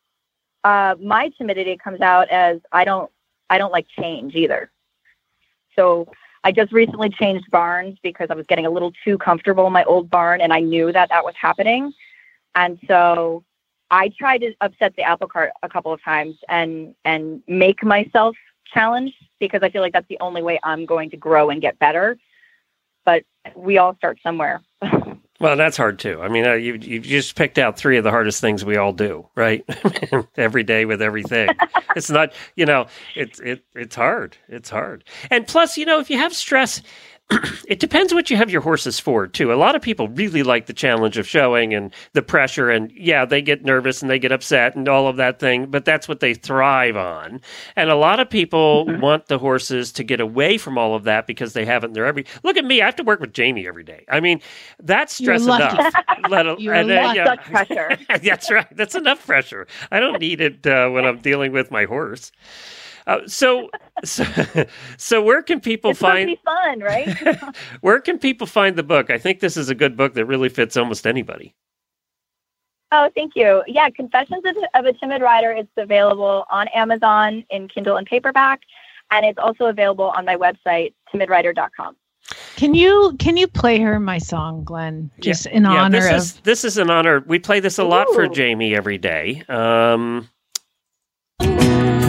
my timidity comes out as I don't like change either. So I just recently changed barns because I was getting a little too comfortable in my old barn, and I knew that was happening. And so I tried to upset the apple cart a couple of times and make myself challenged, because I feel like that's the only way I'm going to grow and get better. But we all start somewhere. Well, that's hard too. I mean, you just picked out three of the hardest things we all do, right? Every day with everything. It's not, it's hard. It's hard. And plus, if you have stress, it depends what you have your horses for, too. A lot of people really like the challenge of showing and the pressure, and yeah, they get nervous and they get upset and all of that thing, but that's what they thrive on. And a lot of people want the horses to get away from all of that because they haven't. Look at me, I have to work with Jamie every day. I mean, that's stress enough. Such pressure. That's right. That's enough pressure. I don't need it when I'm dealing with my horse. So where can people find? It's supposed to be fun, right? Where can people find the book? I think this is a good book that really fits almost anybody. Oh, thank you. Yeah, Confessions of a Timid Rider. It's available on Amazon in Kindle and paperback, and it's also available on my website, timidrider.com. Can you play her my song, Glenn? Just in honor of this is an honor. We play this a lot for Jamie every day.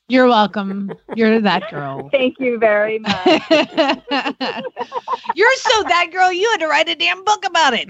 You're welcome. You're that girl. Thank you very much. You're so that girl. You had to write a damn book about it.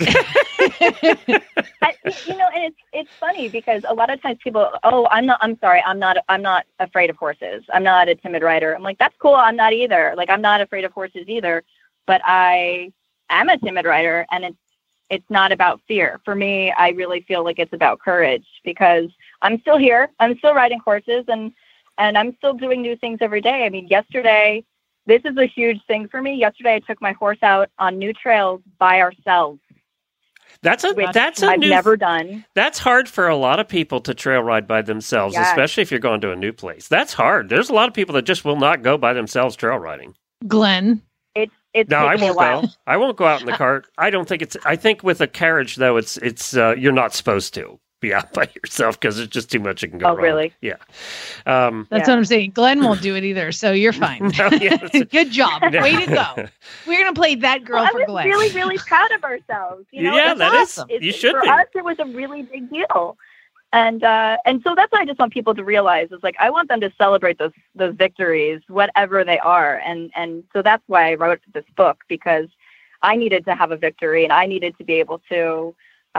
And it's funny because a lot of times people, I'm not afraid of horses. I'm not a timid rider. I'm like, that's cool. I'm not either. Like, I'm not afraid of horses either, but I am a timid rider, and it's not about fear. For me, I really feel like it's about courage because I'm still here. I'm still riding horses, and I'm still doing new things every day. I mean, yesterday, this is a huge thing for me. Yesterday, I took my horse out on new trails by ourselves. That's I've never done. That's hard for a lot of people to trail ride by themselves, especially if you're going to a new place. That's hard. There's a lot of people that just will not go by themselves trail riding. Glenn. No, I won't go. I won't go out in the cart. I don't think I think with a carriage though, it's you're not supposed to be out by yourself because it's just too much that can go wrong. Really? Yeah. That's what I'm saying. Glenn won't do it either, so you're fine. Good job. Way to go. We're gonna play that girl for Glenn. I was really, really proud of ourselves. Yeah, that awesome. You should be. For us, it was a really big deal. And so that's what I just want people to realize is like I want them to celebrate those victories, whatever they are. And so that's why I wrote this book, because I needed to have a victory and I needed to be able to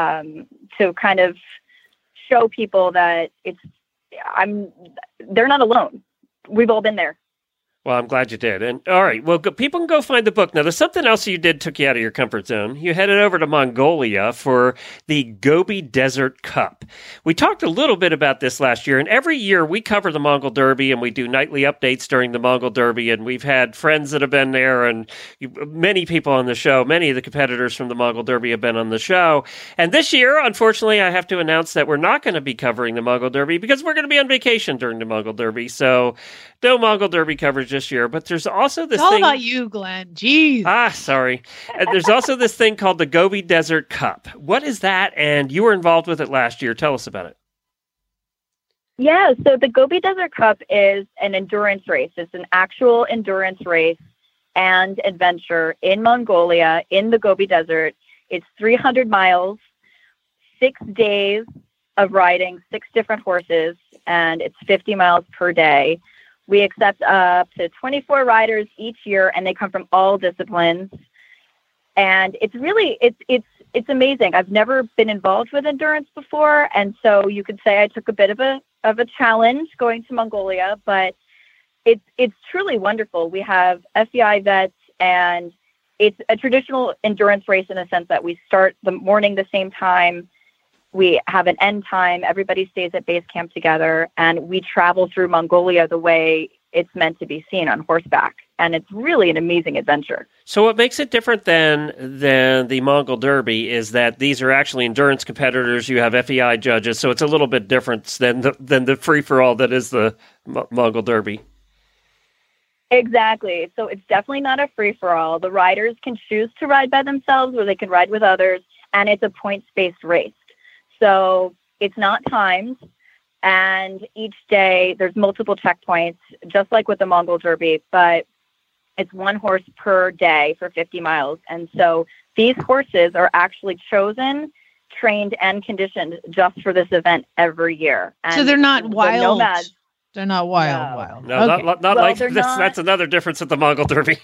kind of show people that they're not alone. We've all been there. Well, I'm glad you did. And all right, well, people can go find the book. Now, there's something else you did took you out of your comfort zone. You headed over to Mongolia for the Gobi Desert Cup. We talked a little bit about this last year, and every year we cover the Mongol Derby, and we do nightly updates during the Mongol Derby, and we've had friends that have been there, and many people on the show, many of the competitors from the Mongol Derby have been on the show. And this year, unfortunately, I have to announce that we're not going to be covering the Mongol Derby because we're going to be on vacation during the Mongol Derby. So no Mongol Derby coverage this year, but there's also this thing. It's all about you, Glenn. Jeez. Sorry. There's also this thing called the Gobi Desert Cup. What is that? And you were involved with it last year. Tell us about it. Yeah, so the Gobi Desert Cup is an endurance race. It's an actual endurance race and adventure in Mongolia, in the Gobi Desert. It's 300 miles, 6 days of riding 6 different horses, and it's 50 miles per day. We accept up to 24 riders each year, and they come from all disciplines. And it's really, it's amazing. I've never been involved with endurance before, and so you could say I took a bit of a challenge going to Mongolia, but it's truly wonderful. We have FEI vets, and it's a traditional endurance race in the sense that we start the morning the same time. We have an end time. Everybody stays at base camp together, and we travel through Mongolia the way it's meant to be seen on horseback. And it's really an amazing adventure. So what makes it different than the Mongol Derby is that these are actually endurance competitors. You have FEI judges, so it's a little bit different than the free-for-all that is the Mongol Derby. Exactly. So it's definitely not a free-for-all. The riders can choose to ride by themselves or they can ride with others, and it's a points-based race. So it's not timed, and each day there's multiple checkpoints, just like with the Mongol Derby, but it's 1 horse per day for 50 miles. And so these horses are actually chosen, trained, and conditioned just for this event every year. And so they're not wild. Nomads, they're not wild. No, okay. not well, like this. Not... That's another difference at the Mongol Derby.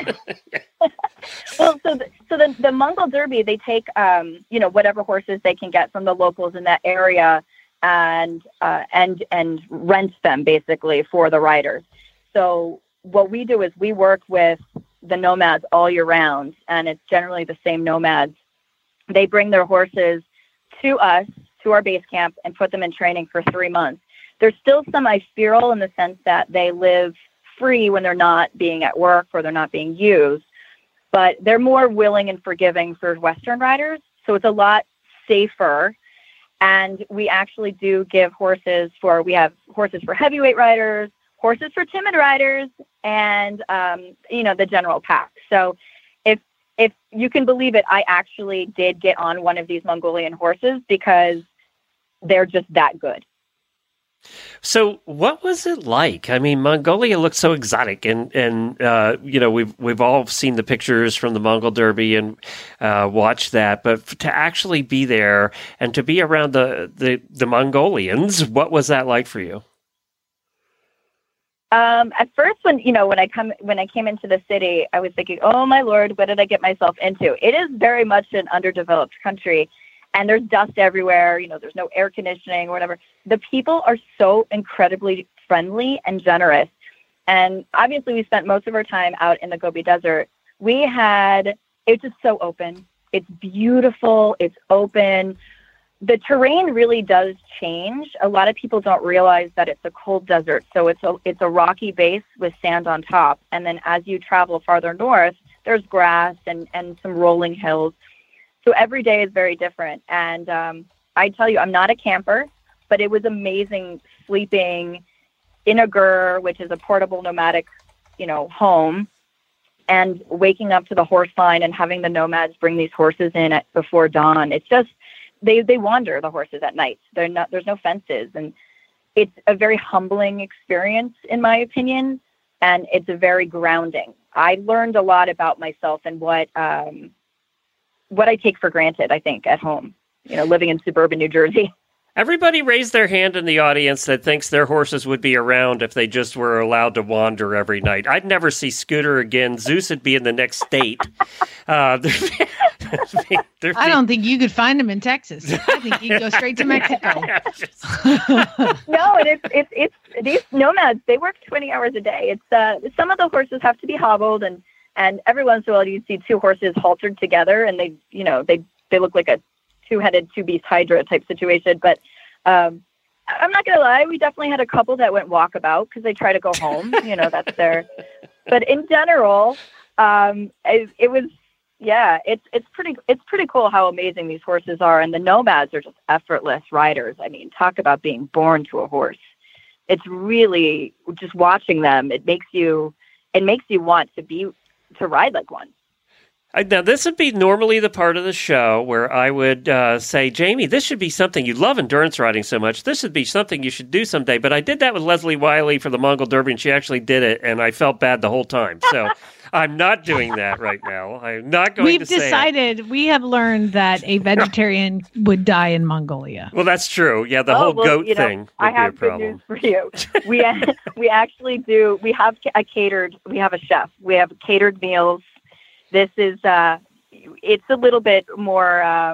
Well, so the Mongol Derby, they take whatever horses they can get from the locals in that area and rent them basically for the riders. So what we do is we work with the nomads all year round, and it's generally the same nomads. They bring their horses to us, to our base camp, and put them in training for 3 months. There's still some feral in the sense that they live free when they're not being at work or they're not being used, but they're more willing and forgiving for Western riders. So it's a lot safer. And we actually do give we have horses for heavyweight riders, horses for timid riders, and, the general pack. So if you can believe it, I actually did get on one of these Mongolian horses because they're just that good. So what was it like? I mean, Mongolia looks so exotic, and we've all seen the pictures from the Mongol Derby and watched that, but to actually be there and to be around the Mongolians, what was that like for you? At first, when I came into the city, I was thinking, oh my Lord, what did I get myself into? It is very much an underdeveloped country, and there's dust everywhere. There's no air conditioning or whatever. The people are so incredibly friendly and generous. And obviously we spent most of our time out in the Gobi Desert. It's just so open. It's beautiful. It's open. The terrain really does change. A lot of people don't realize that it's a cold desert. So it's a rocky base with sand on top. And then as you travel farther north, there's grass and some rolling hills. So every day is very different. And I tell you, I'm not a camper, but it was amazing sleeping in a gur, which is a portable nomadic, home, and waking up to the horse line and having the nomads bring these horses in before dawn. It's just, they wander, the horses, at night. There's no fences, and it's a very humbling experience, in my opinion, and it's very grounding. I learned a lot about myself and what I take for granted, I think, at home, living in suburban New Jersey. Everybody raised their hand in the audience that thinks their horses would be around if they just were allowed to wander every night. I'd never see Scooter again. Zeus would be in the next state. I don't think you could find him in Texas. I think you'd go straight to Mexico. No, and it's these nomads, they work 20 hours a day. It's some of the horses have to be hobbled, and every once in a while you see two horses haltered together, and they look like a two-headed, two-beast hydra type situation. But I'm not going to lie, we definitely had a couple that went walkabout because they try to go home. That's their... But in general, it was, it's pretty cool how amazing these horses are. And the nomads are just effortless riders. I mean, talk about being born to a horse. It's really, just watching them, it makes you want to ride like one. Now, this would be normally the part of the show where I would say, Jamie, this should be something, you love endurance riding so much, this would be something you should do someday. But I did that with Leslie Wiley for the Mongol Derby, and she actually did it, and I felt bad the whole time. So I'm not doing that right now. I'm not going to say we have learned that a vegetarian would die in Mongolia. Well, that's true. Yeah, the whole goat thing would be a problem. Good news for you. We actually do. We have a chef. We have catered meals. This is, it's a little bit more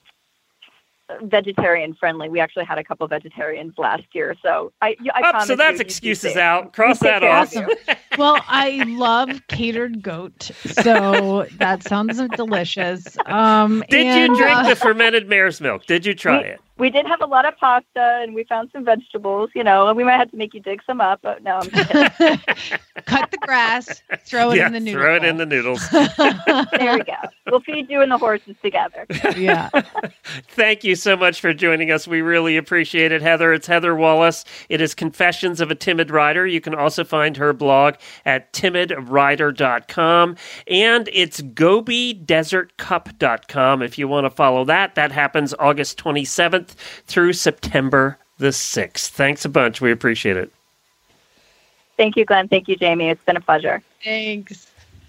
vegetarian friendly. We actually had a couple vegetarians last year. So I promise so that's excuses out. Cross that off. Awesome. Well, I love catered goat. So that sounds delicious. Did you drink the fermented mare's milk? Did you try it? We did have a lot of pasta, and we found some vegetables, and we might have to make you dig some up, but no, I'm just kidding. Cut the grass, throw it in the noodles. Throw it in the noodles. There we go. We'll feed you and the horses together. Yeah. Thank you so much for joining us. We really appreciate it, Heather. It's Heather Wallace. It is Confessions of a Timid Rider. You can also find her blog at timidrider.com, and it's GobiDesertCup.com if you want to follow that. That happens August 27th through September the 6th. Thanks a bunch. We appreciate it. Thank you, Glenn. Thank you, Jamie. It's been a pleasure. Thanks.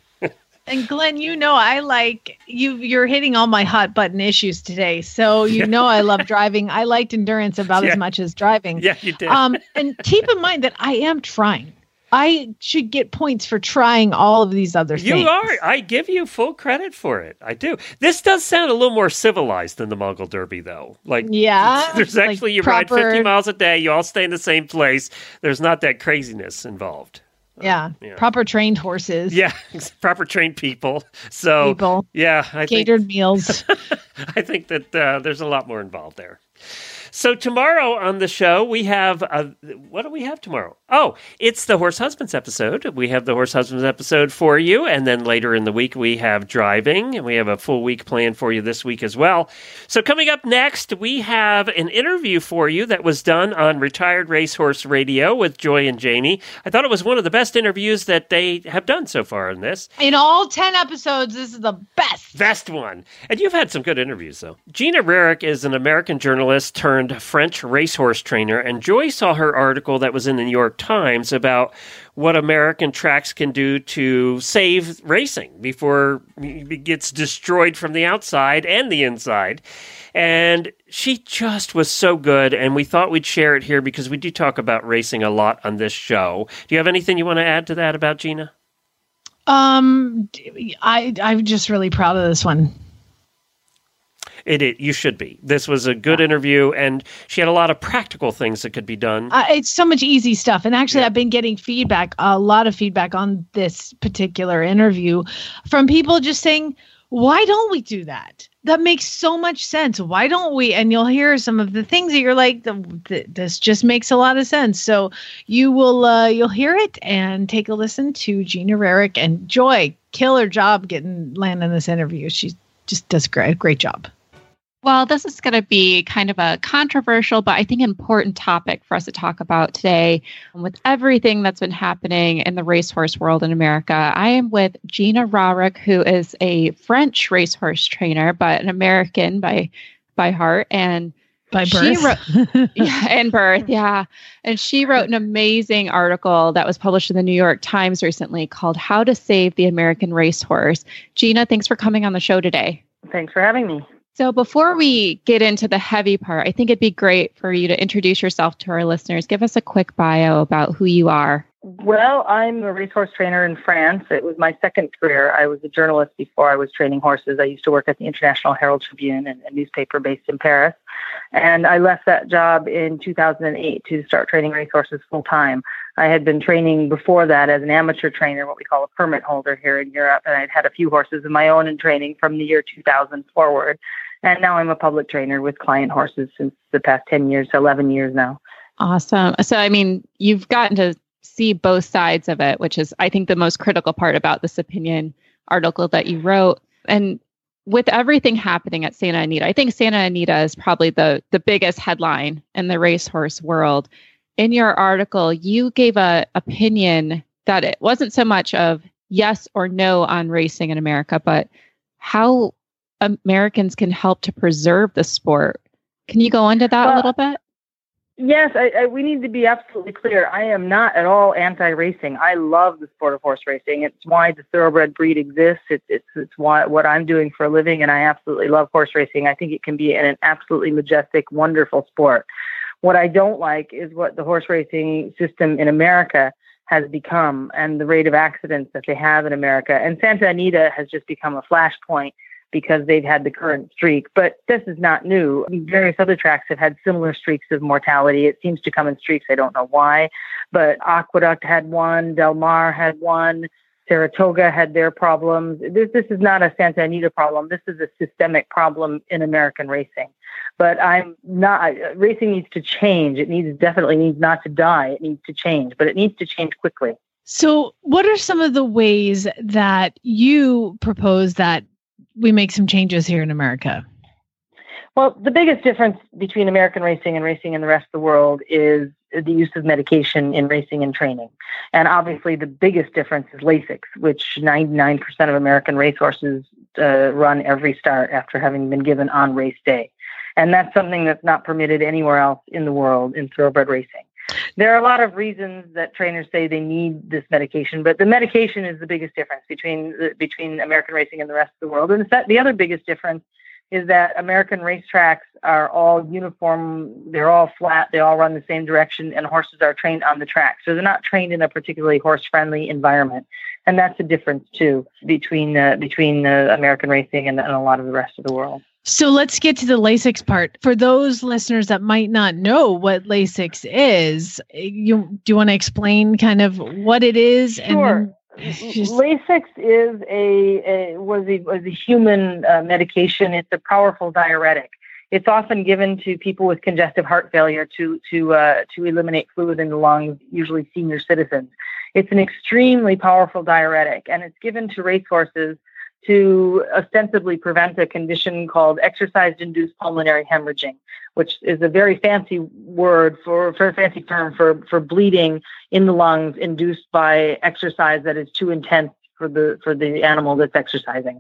And Glenn, I like you're hitting all my hot button issues today. So I love driving. I liked endurance about as much as driving. Yeah, you did. And keep in mind that I am trying. I should get points for trying all of these other things. You are. I give you full credit for it. I do. This does sound a little more civilized than the Mongol Derby, though. There's actually, you ride 50 miles a day. You all stay in the same place. There's not that craziness involved. Yeah. Proper trained horses. Yeah. Proper trained people. So, yeah. Catered meals. I think that there's a lot more involved there. So tomorrow on the show, we have, what do we have tomorrow? Oh, it's the Horse Husbands episode. We have the Horse Husbands episode for you. And then later in the week, we have driving. And we have a full week planned for you this week as well. So coming up next, we have an interview for you that was done on Retired Racehorse Radio with Joy and Jamie. I thought it was one of the best interviews that they have done so far in this. In all 10 episodes, this is the best. Best one. And you've had some good interviews, though. Gina Rarick is an American journalist turned turned French racehorse trainer, and Joy saw her article that was in the New York Times about what American tracks can do to save racing before it gets destroyed from the outside and the inside. And she just was so good, and we thought we'd share it here because we do talk about racing a lot on this show. Do you have anything you want to add to that about Gina? I'm just really proud of this one. You should be. This was a good interview, and she had a lot of practical things that could be done. It's so much easy stuff. And actually, I've been getting a lot of feedback on this particular interview from people just saying, why don't we do that? That makes so much sense. Why don't we? And you'll hear some of the things that you're like, this just makes a lot of sense. So you'll hear it and take a listen to Gina Rarick. And Joy, killer job landing this interview. She just does a great job. Well, this is going to be kind of a controversial, but I think important topic for us to talk about today. With everything that's been happening in the racehorse world in America, I am with Gina Rarick, who is a French racehorse trainer, but an American by heart and by birth. And birth, yeah. And she wrote an amazing article that was published in the New York Times recently called "How to Save the American Racehorse." Gina, thanks for coming on the show today. Thanks for having me. So before we get into the heavy part, I think it'd be great for you to introduce yourself to our listeners. Give us a quick bio about who you are. Well, I'm a racehorse trainer in France. It was my second career. I was a journalist before I was training horses. I used to work at the International Herald Tribune, a newspaper based in Paris. And I left that job in 2008 to start training racehorses full time. I had been training before that as an amateur trainer, what we call a permit holder here in Europe. And I'd had a few horses of my own in training from the year 2000 forward. And now I'm a public trainer with client horses since the past 10 years, 11 years now. Awesome. So, I mean, you've gotten to see both sides of it, which is, I think, the most critical part about this opinion article that you wrote. And with everything happening at Santa Anita, I think Santa Anita is probably the biggest headline in the racehorse world. In your article, you gave an opinion that it wasn't so much of yes or no on racing in America, but how Americans can help to preserve the sport. Can you go into that a little bit? Yes, we need to be absolutely clear. I am not at all anti-racing. I love the sport of horse racing. It's why the thoroughbred breed exists. It's why what I'm doing for a living, and I absolutely love horse racing. I think it can be an absolutely majestic, wonderful sport. What I don't like is what the horse racing system in America has become and the rate of accidents that they have in America. And Santa Anita has just become a flashpoint because they've had the current streak. But this is not new. I mean, various other tracks have had similar streaks of mortality. It seems to come in streaks. I don't know why. But Aqueduct had one. Del Mar had one. Saratoga had their problems. This is not a Santa Anita problem. This is a systemic problem in American racing. But racing needs to change. It definitely needs not to die. It needs to change, but it needs to change quickly. So what are some of the ways that you propose that we make some changes here in America? Well, the biggest difference between American racing and racing in the rest of the world is the use of medication in racing and training. And obviously the biggest difference is Lasix, which 99% of American racehorses run every start after having been given on race day. And that's something that's not permitted anywhere else in the world in thoroughbred racing. There are a lot of reasons that trainers say they need this medication, but the medication is the biggest difference between American racing and the rest of the world. And the other biggest difference is that American racetracks are all uniform, they're all flat, they all run the same direction, and horses are trained on the track. So they're not trained in a particularly horse-friendly environment. And that's a difference, too, between American racing and a lot of the rest of the world. So let's get to the Lasix part. For those listeners that might not know what Lasix is, do you want to explain kind of what it is? Sure. Lasix was a human medication. It's a powerful diuretic. It's often given to people with congestive heart failure to eliminate fluid in the lungs, usually senior citizens. It's an extremely powerful diuretic, and it's given to racehorses to ostensibly prevent a condition called exercise-induced pulmonary hemorrhaging, which is a very fancy word for a fancy term for bleeding in the lungs induced by exercise that is too intense for the animal that's exercising.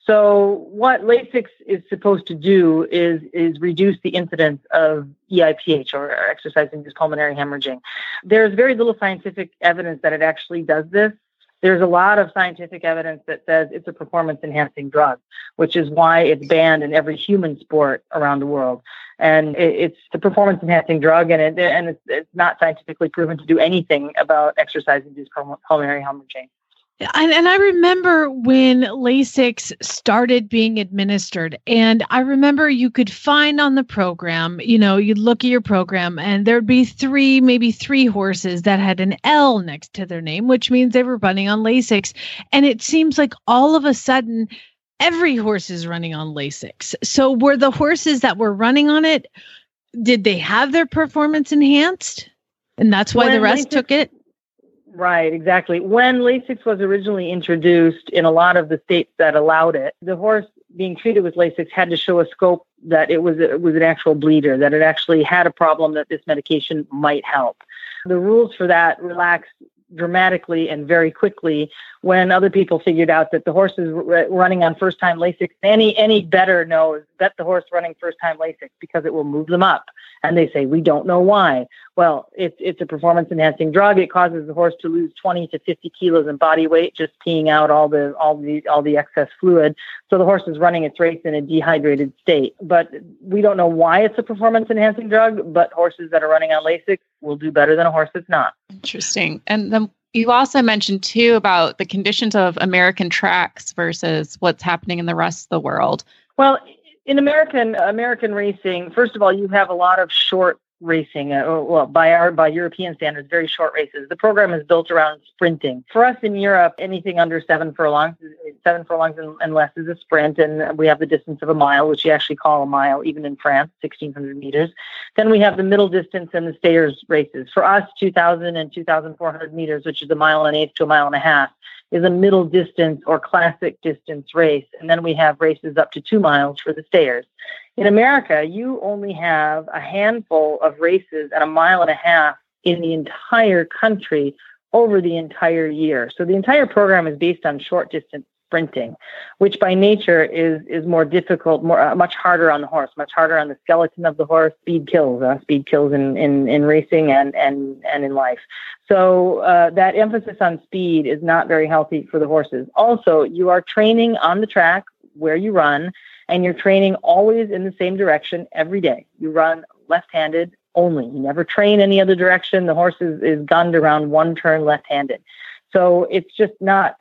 So what Lasix is supposed to do is reduce the incidence of EIPH, or exercise-induced pulmonary hemorrhaging. There's very little scientific evidence that it actually does this. There's a lot of scientific evidence that says it's a performance-enhancing drug, which is why it's banned in every human sport around the world. And it's the performance-enhancing drug, and it's not scientifically proven to do anything about exercise-induced pulmonary hemorrhaging. And I remember when Lasix started being administered, and I remember you could find on the program, you'd look at your program and there'd be maybe three horses that had an L next to their name, which means they were running on Lasix. And it seems like all of a sudden, every horse is running on Lasix. So were the horses that were running on it, did they have their performance enhanced? And that's why the rest took it? Right, exactly. When Lasix was originally introduced in a lot of the states that allowed it, the horse being treated with Lasix had to show a scope that it was an actual bleeder, that it actually had a problem that this medication might help. The rules for that relaxed dramatically and very quickly when other people figured out that the horses running on first-time Lasix, any better knows bet the horse running first-time Lasix because it will move them up. And they say, we don't know why. Well, it's a performance-enhancing drug. It causes the horse to lose 20 to 50 kilos in body weight, just peeing out all the excess fluid. So the horse is running its race in a dehydrated state. But we don't know why it's a performance-enhancing drug, but horses that are running on Lasix will do better than a horse that's not. Interesting. And then you also mentioned, too, about the conditions of American tracks versus what's happening in the rest of the world. Well, in American racing, first of all, you have a lot of short racing. By European standards, very short races. The program is built around sprinting. For us in Europe, anything under 7 furlongs and less is a sprint, and we have the distance of a mile, which you actually call a mile, even in France, 1,600 meters. Then we have the middle distance and the stayers races. For us, 2,000 and 2,400 meters, which is a mile and an eighth to a mile and a half, is a middle distance or classic distance race. And then we have races up to 2 miles for the stayers. In America, you only have a handful of races at a mile and a half in the entire country over the entire year. So the entire program is based on short distance sprinting, which by nature is more difficult, much harder on the horse, much harder on the skeleton of the horse. Speed kills in racing and in life. So that emphasis on speed is not very healthy for the horses. Also, you are training on the track where you run, and you're training always in the same direction every day. You run left-handed only. You never train any other direction. The horse is gunned around one turn left-handed. So it's just not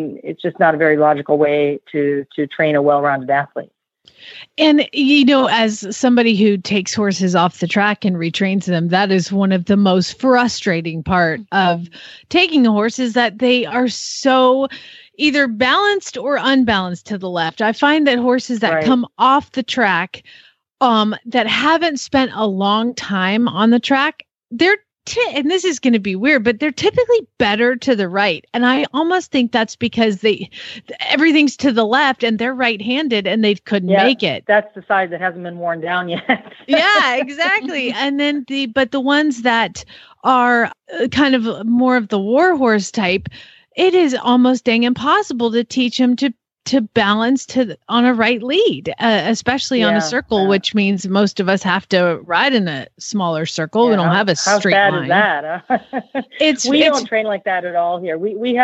a very logical way to train a well-rounded athlete. And, as somebody who takes horses off the track and retrains them, that is one of the most frustrating part of taking a horse is that they are so either balanced or unbalanced to the left. I find that horses that come off the track that haven't spent a long time on the track, they're and this is going to be weird, but they're typically better to the right. And I almost think that's because everything's to the left and they're right-handed and they couldn't make it. That's the side that hasn't been worn down yet. Yeah, exactly. And then the ones that are kind of more of the warhorse type, it is almost dang impossible to teach them to balance on a right lead, especially on a circle, which means most of us have to ride in a smaller circle. We don't have a straight line. How bad is that? We don't train like that at all here. We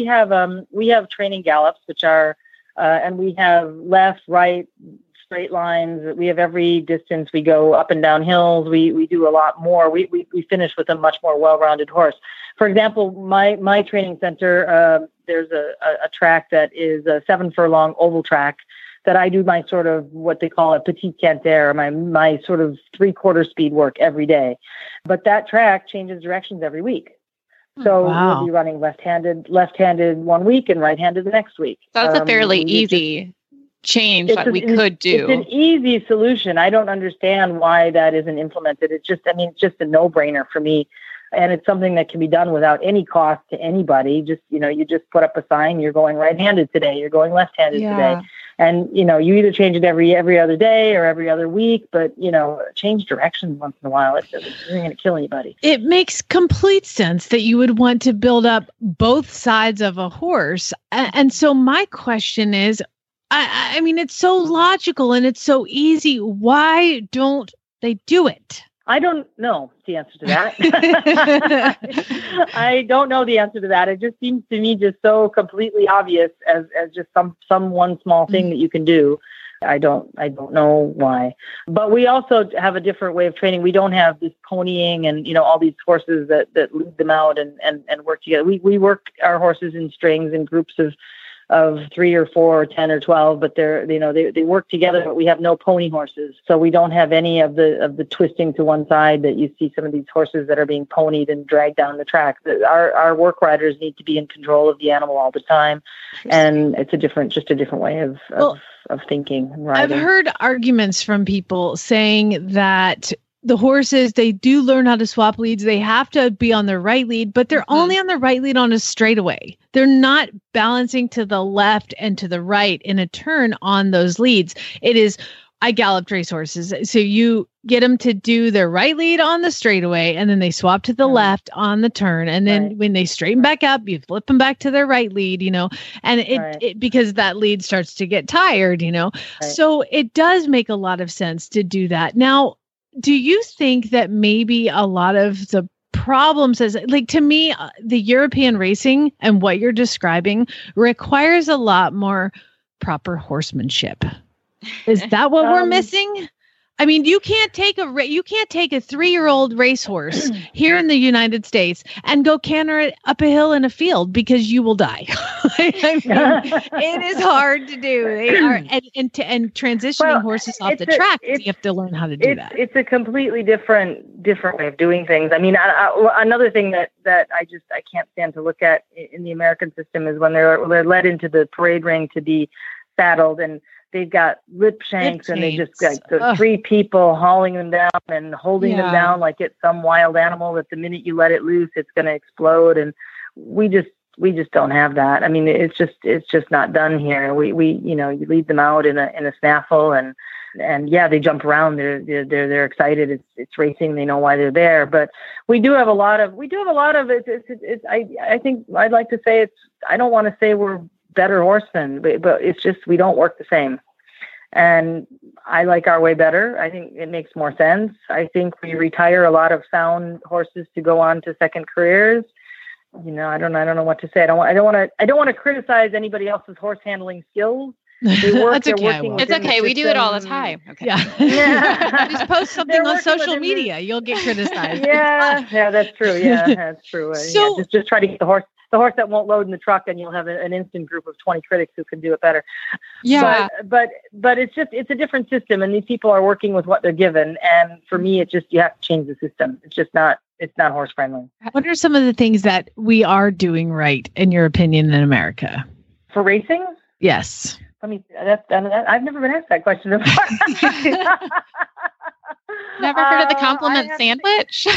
have training gallops, which are, and we have left, right, straight lines. We have every distance. We go up and down hills. We do a lot more. We finish with a much more well-rounded horse. For example, my training center, there's a track that is a 7 furlong oval track that I do my sort of what they call a petit canter, my sort of 3/4 speed work every day. But that track changes directions every week. So we'll be running left-handed 1 week and right-handed the next week. That's a fairly easy change that we could do. It's an easy solution. I don't understand why that isn't implemented. It's just a no-brainer for me. And it's something that can be done without any cost to anybody. You just put up a sign, you're going right-handed today, you're going left-handed today. And, you either change it every other day or every other week, but, change direction once in a while. It isn't going to kill anybody. It makes complete sense that you would want to build up both sides of a horse. And so my question is, I mean, it's so logical and it's so easy. Why don't they do it? I don't know the answer to that. I don't know the answer to that. It just seems to me just so completely obvious as just some one small thing that you can do. I don't know why. But we also have a different way of training. We don't have this ponying and, all these horses that lead them out and work together. We work our horses in strings in groups of 3 or 4 or 10 or 12, but they work together, but we have no pony horses. So we don't have any of the twisting to one side that you see some of these horses that are being ponied and dragged down the track. Our work riders need to be in control of the animal all the time. And it's just a different way of thinking and riding. I've heard arguments from people saying that the horses, they do learn how to swap leads. They have to be on the right lead, but they're only on the right lead on a straightaway. They're not balancing to the left and to the right in a turn on those leads. It is, I galloped racehorses. So you get them to do their right lead on the straightaway, and then they swap to the left on the turn. And then when they straighten back up, you flip them back to their right lead, and it because that lead starts to get tired, So it does make a lot of sense to do that. Now, do you think that maybe a lot of the problems to me, the European racing and what you're describing requires a lot more proper horsemanship? Is that what we're missing? I mean, you can't take a 3-year-old racehorse here in the United States and go canter it up a hill in a field because you will die. It is hard to do. They are and transitioning horses off the track. You have to learn how to do that. It's a completely different way of doing things. I mean, another thing that I can't stand to look at in the American system is when they're led into the parade ring to be saddled, and they've got lip shanks, and they just the 3 people hauling them down and holding them down like it's some wild animal that the minute you let it loose, it's going to explode. And we just don't have that. I mean, it's just not done here. We you lead them out in a snaffle, and they jump around. They're excited. It's racing. They know why they're there. But we do have a lot of it. I think I'd like to say I don't want to say we're better horsemen, but it's just we don't work the same. And I like our way better. I think it makes more sense. I think we retire a lot of sound horses to go on to second careers. I don't know what to say. I don't want to criticize anybody else's horse handling skills. They work. That's okay. It's okay. We do it all the time. Okay. Yeah. Just post something on social media. You'll get criticized. Yeah, that's true. Yeah, that's true. So just try to get the horse that won't load in the truck, and you'll have an instant group of 20 critics who can do it better. Yeah. But it's a different system, and these people are working with what they're given. And for me, you have to change the system. It's not horse friendly. What are some of the things that we are doing right, in your opinion, in America? For racing? Yes. I've never been asked that question before. Never heard of the compliment sandwich?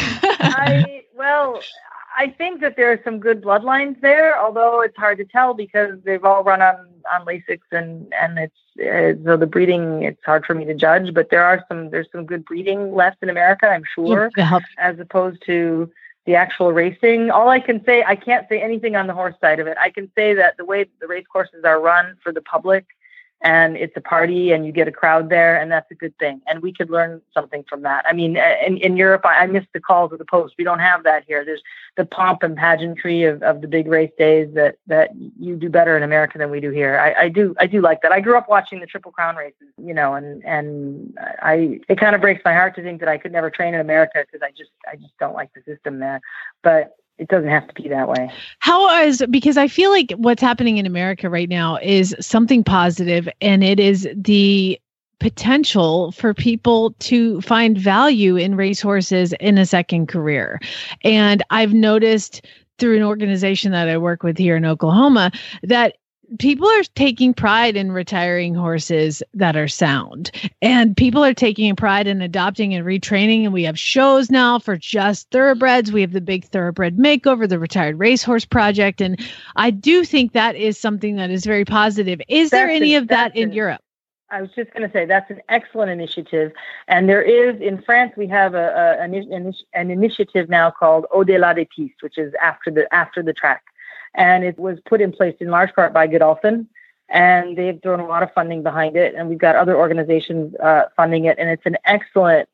I think that there are some good bloodlines there, although it's hard to tell because they've all run on Lasix and it's so the breeding, it's hard for me to judge, but there's some good breeding left in America, I'm sure, as opposed to the actual racing. All I can say, I can't say anything on the horse side of it. I can say that the way the race courses are run for the public, and it's a party and you get a crowd there, and that's a good thing. And we could learn something from that. I mean, in Europe, I missed the calls of the post. We don't have that here. There's the pomp and pageantry of the big race days that you do better in America than we do here. I do like that. I grew up watching the Triple Crown races, and it kind of breaks my heart to think that I could never train in America because I just don't like the system there. But it doesn't have to be that way. Because I feel like what's happening in America right now is something positive, and it is the potential for people to find value in racehorses in a second career. And I've noticed through an organization that I work with here in Oklahoma that people are taking pride in retiring horses that are sound, and people are taking pride in adopting and retraining. And we have shows now for just thoroughbreds. We have the Big Thoroughbred Makeover, the Retired Racehorse Project. And I do think that is something that is very positive. Is there any of that in Europe? I was just going to say that's an excellent initiative. And there is, in France, we have an initiative now called Au-delà des pistes, which is after the track. And it was put in place in large part by Godolphin, and they've thrown a lot of funding behind it. And we've got other organizations funding it. And it's an excellent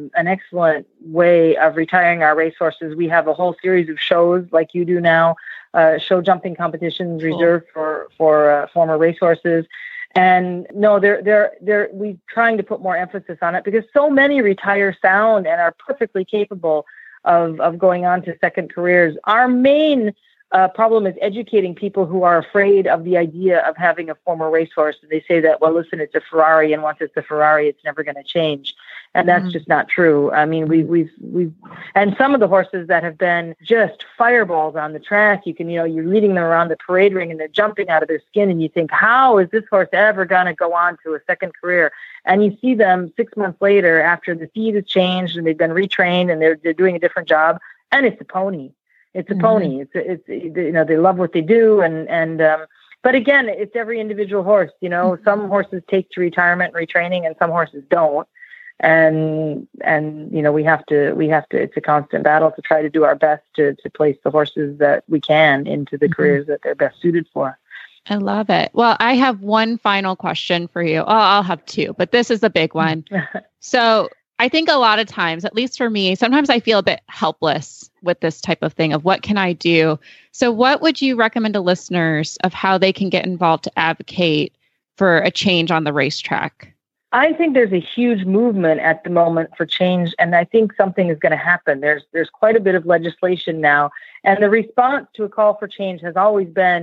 way of retiring our racehorses. We have a whole series of shows like you do now, show jumping competitions reserved for former racehorses. And no, we're trying to put more emphasis on it because so many retire sound and are perfectly capable of going on to second careers. Our main problem is educating people who are afraid of the idea of having a former racehorse. And they say that, well, listen, it's a Ferrari, and once it's a Ferrari, it's never going to change. And that's just not true. I mean, we've and some of the horses that have been just fireballs on the track, you're leading them around the parade ring and they're jumping out of their skin, and you think, how is this horse ever going to go on to a second career? And you see them 6 months later after the feed has changed and they've been retrained and they're doing a different job, and it's a pony. It's a pony. It's they love what they do, and but again, it's every individual horse. Some horses take to retirement and retraining, and some horses don't. And we have to. It's a constant battle to try to do our best to place the horses that we can into the careers that they're best suited for. I love it. Well, I have one final question for you. Oh, I'll have two, but this is a big one. So I think a lot of times, at least for me, sometimes I feel a bit helpless with this type of thing of what can I do? So what would you recommend to listeners of how they can get involved to advocate for a change on the racetrack? I think there's a huge movement at the moment for change, and I think something is going to happen. There's quite a bit of legislation now, and the response to a call for change has always been,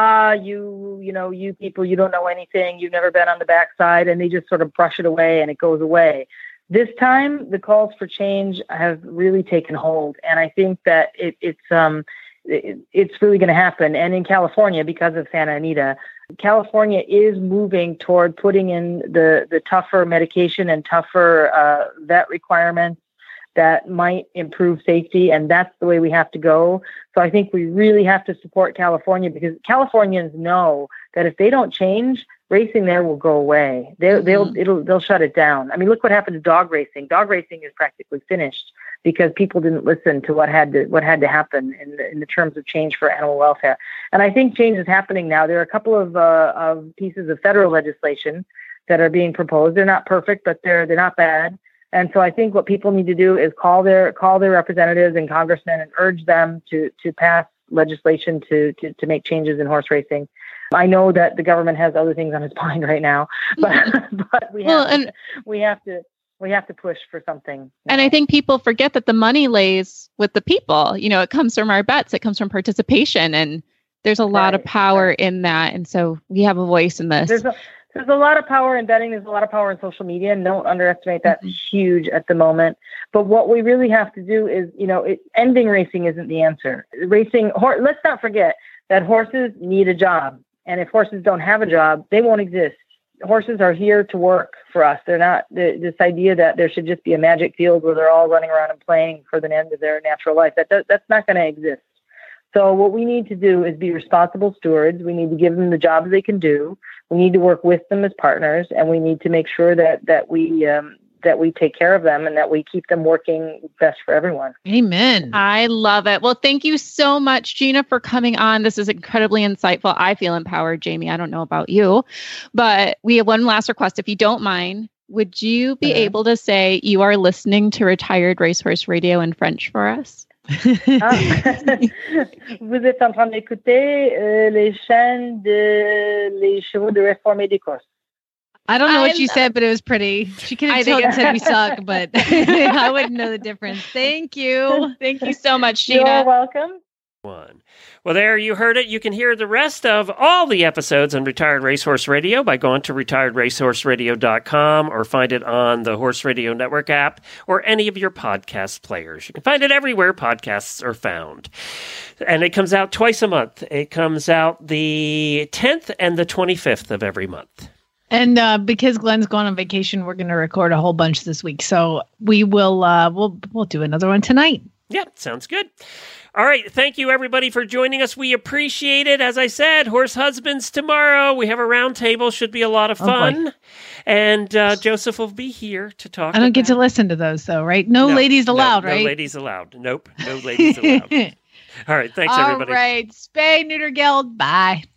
you people, you don't know anything, you've never been on the backside, and they just sort of brush it away and it goes away. This time, the calls for change have really taken hold, and I think that it's really going to happen. And in California, because of Santa Anita, California is moving toward putting in the tougher medication and tougher vet requirements that might improve safety, and that's the way we have to go. So I think we really have to support California, because Californians know that if they don't change, racing there will go away. They'll shut it down. I mean, look what happened to dog racing. Dog racing is practically finished because people didn't listen to what had to happen in the terms of change for animal welfare. And I think change is happening now. There are a couple of pieces of federal legislation that are being proposed. They're not perfect, but they're not bad. And so I think what people need to do is call their representatives and congressmen and urge them to pass legislation to make changes in horse racing. I know that the government has other things on its mind right now, but we have to push for something. And I think people forget that the money lays with the people. It comes from our bets, it comes from participation, and there's a lot of power in that. And so we have a voice in this. There's a lot of power in betting. There's a lot of power in social media, and don't underestimate that. It's huge at the moment. But what we really have to do is, ending racing isn't the answer. Let's not forget that horses need a job. And if horses don't have a job, they won't exist. Horses are here to work for us. They're not this idea that there should just be a magic field where they're all running around and playing for the end of their natural life. That's not going to exist. So what we need to do is be responsible stewards. We need to give them the jobs they can do. We need to work with them as partners, and we need to make sure that we take care of them and that we keep them working best for everyone. Amen. I love it. Well, thank you so much, Gina, for coming on. This is incredibly insightful. I feel empowered, Jamie. I don't know about you, but we have one last request. If you don't mind, would you be able to say you are listening to Retired Racehorse Radio in French for us? Vous êtes en train d'écouter les chaînes les chevaux de réformée d'Écosse. I don't know what you said, but it was pretty. She could have said we suck, but I wouldn't know the difference. Thank you. Thank you so much, Gina. You're welcome. Well, there you heard it. You can hear the rest of all the episodes on Retired Racehorse Radio by going to retiredracehorseradio.com or find it on the Horse Radio Network app or any of your podcast players. You can find it everywhere podcasts are found. And it comes out twice a month. It comes out the 10th and the 25th of every month. And because Glenn's going on vacation, we're going to record a whole bunch this week. So we will we'll do another one tonight. Yeah, sounds good. All right. Thank you, everybody, for joining us. We appreciate it. As I said, Horse Husbands tomorrow. We have a round table. Should be a lot of fun. And Joseph will be here to talk. I don't get to listen to those, though, right? No ladies allowed, right? No ladies allowed. Nope. No ladies allowed. All right. Thanks, everybody. All right. Spay, neuter, geld. Bye.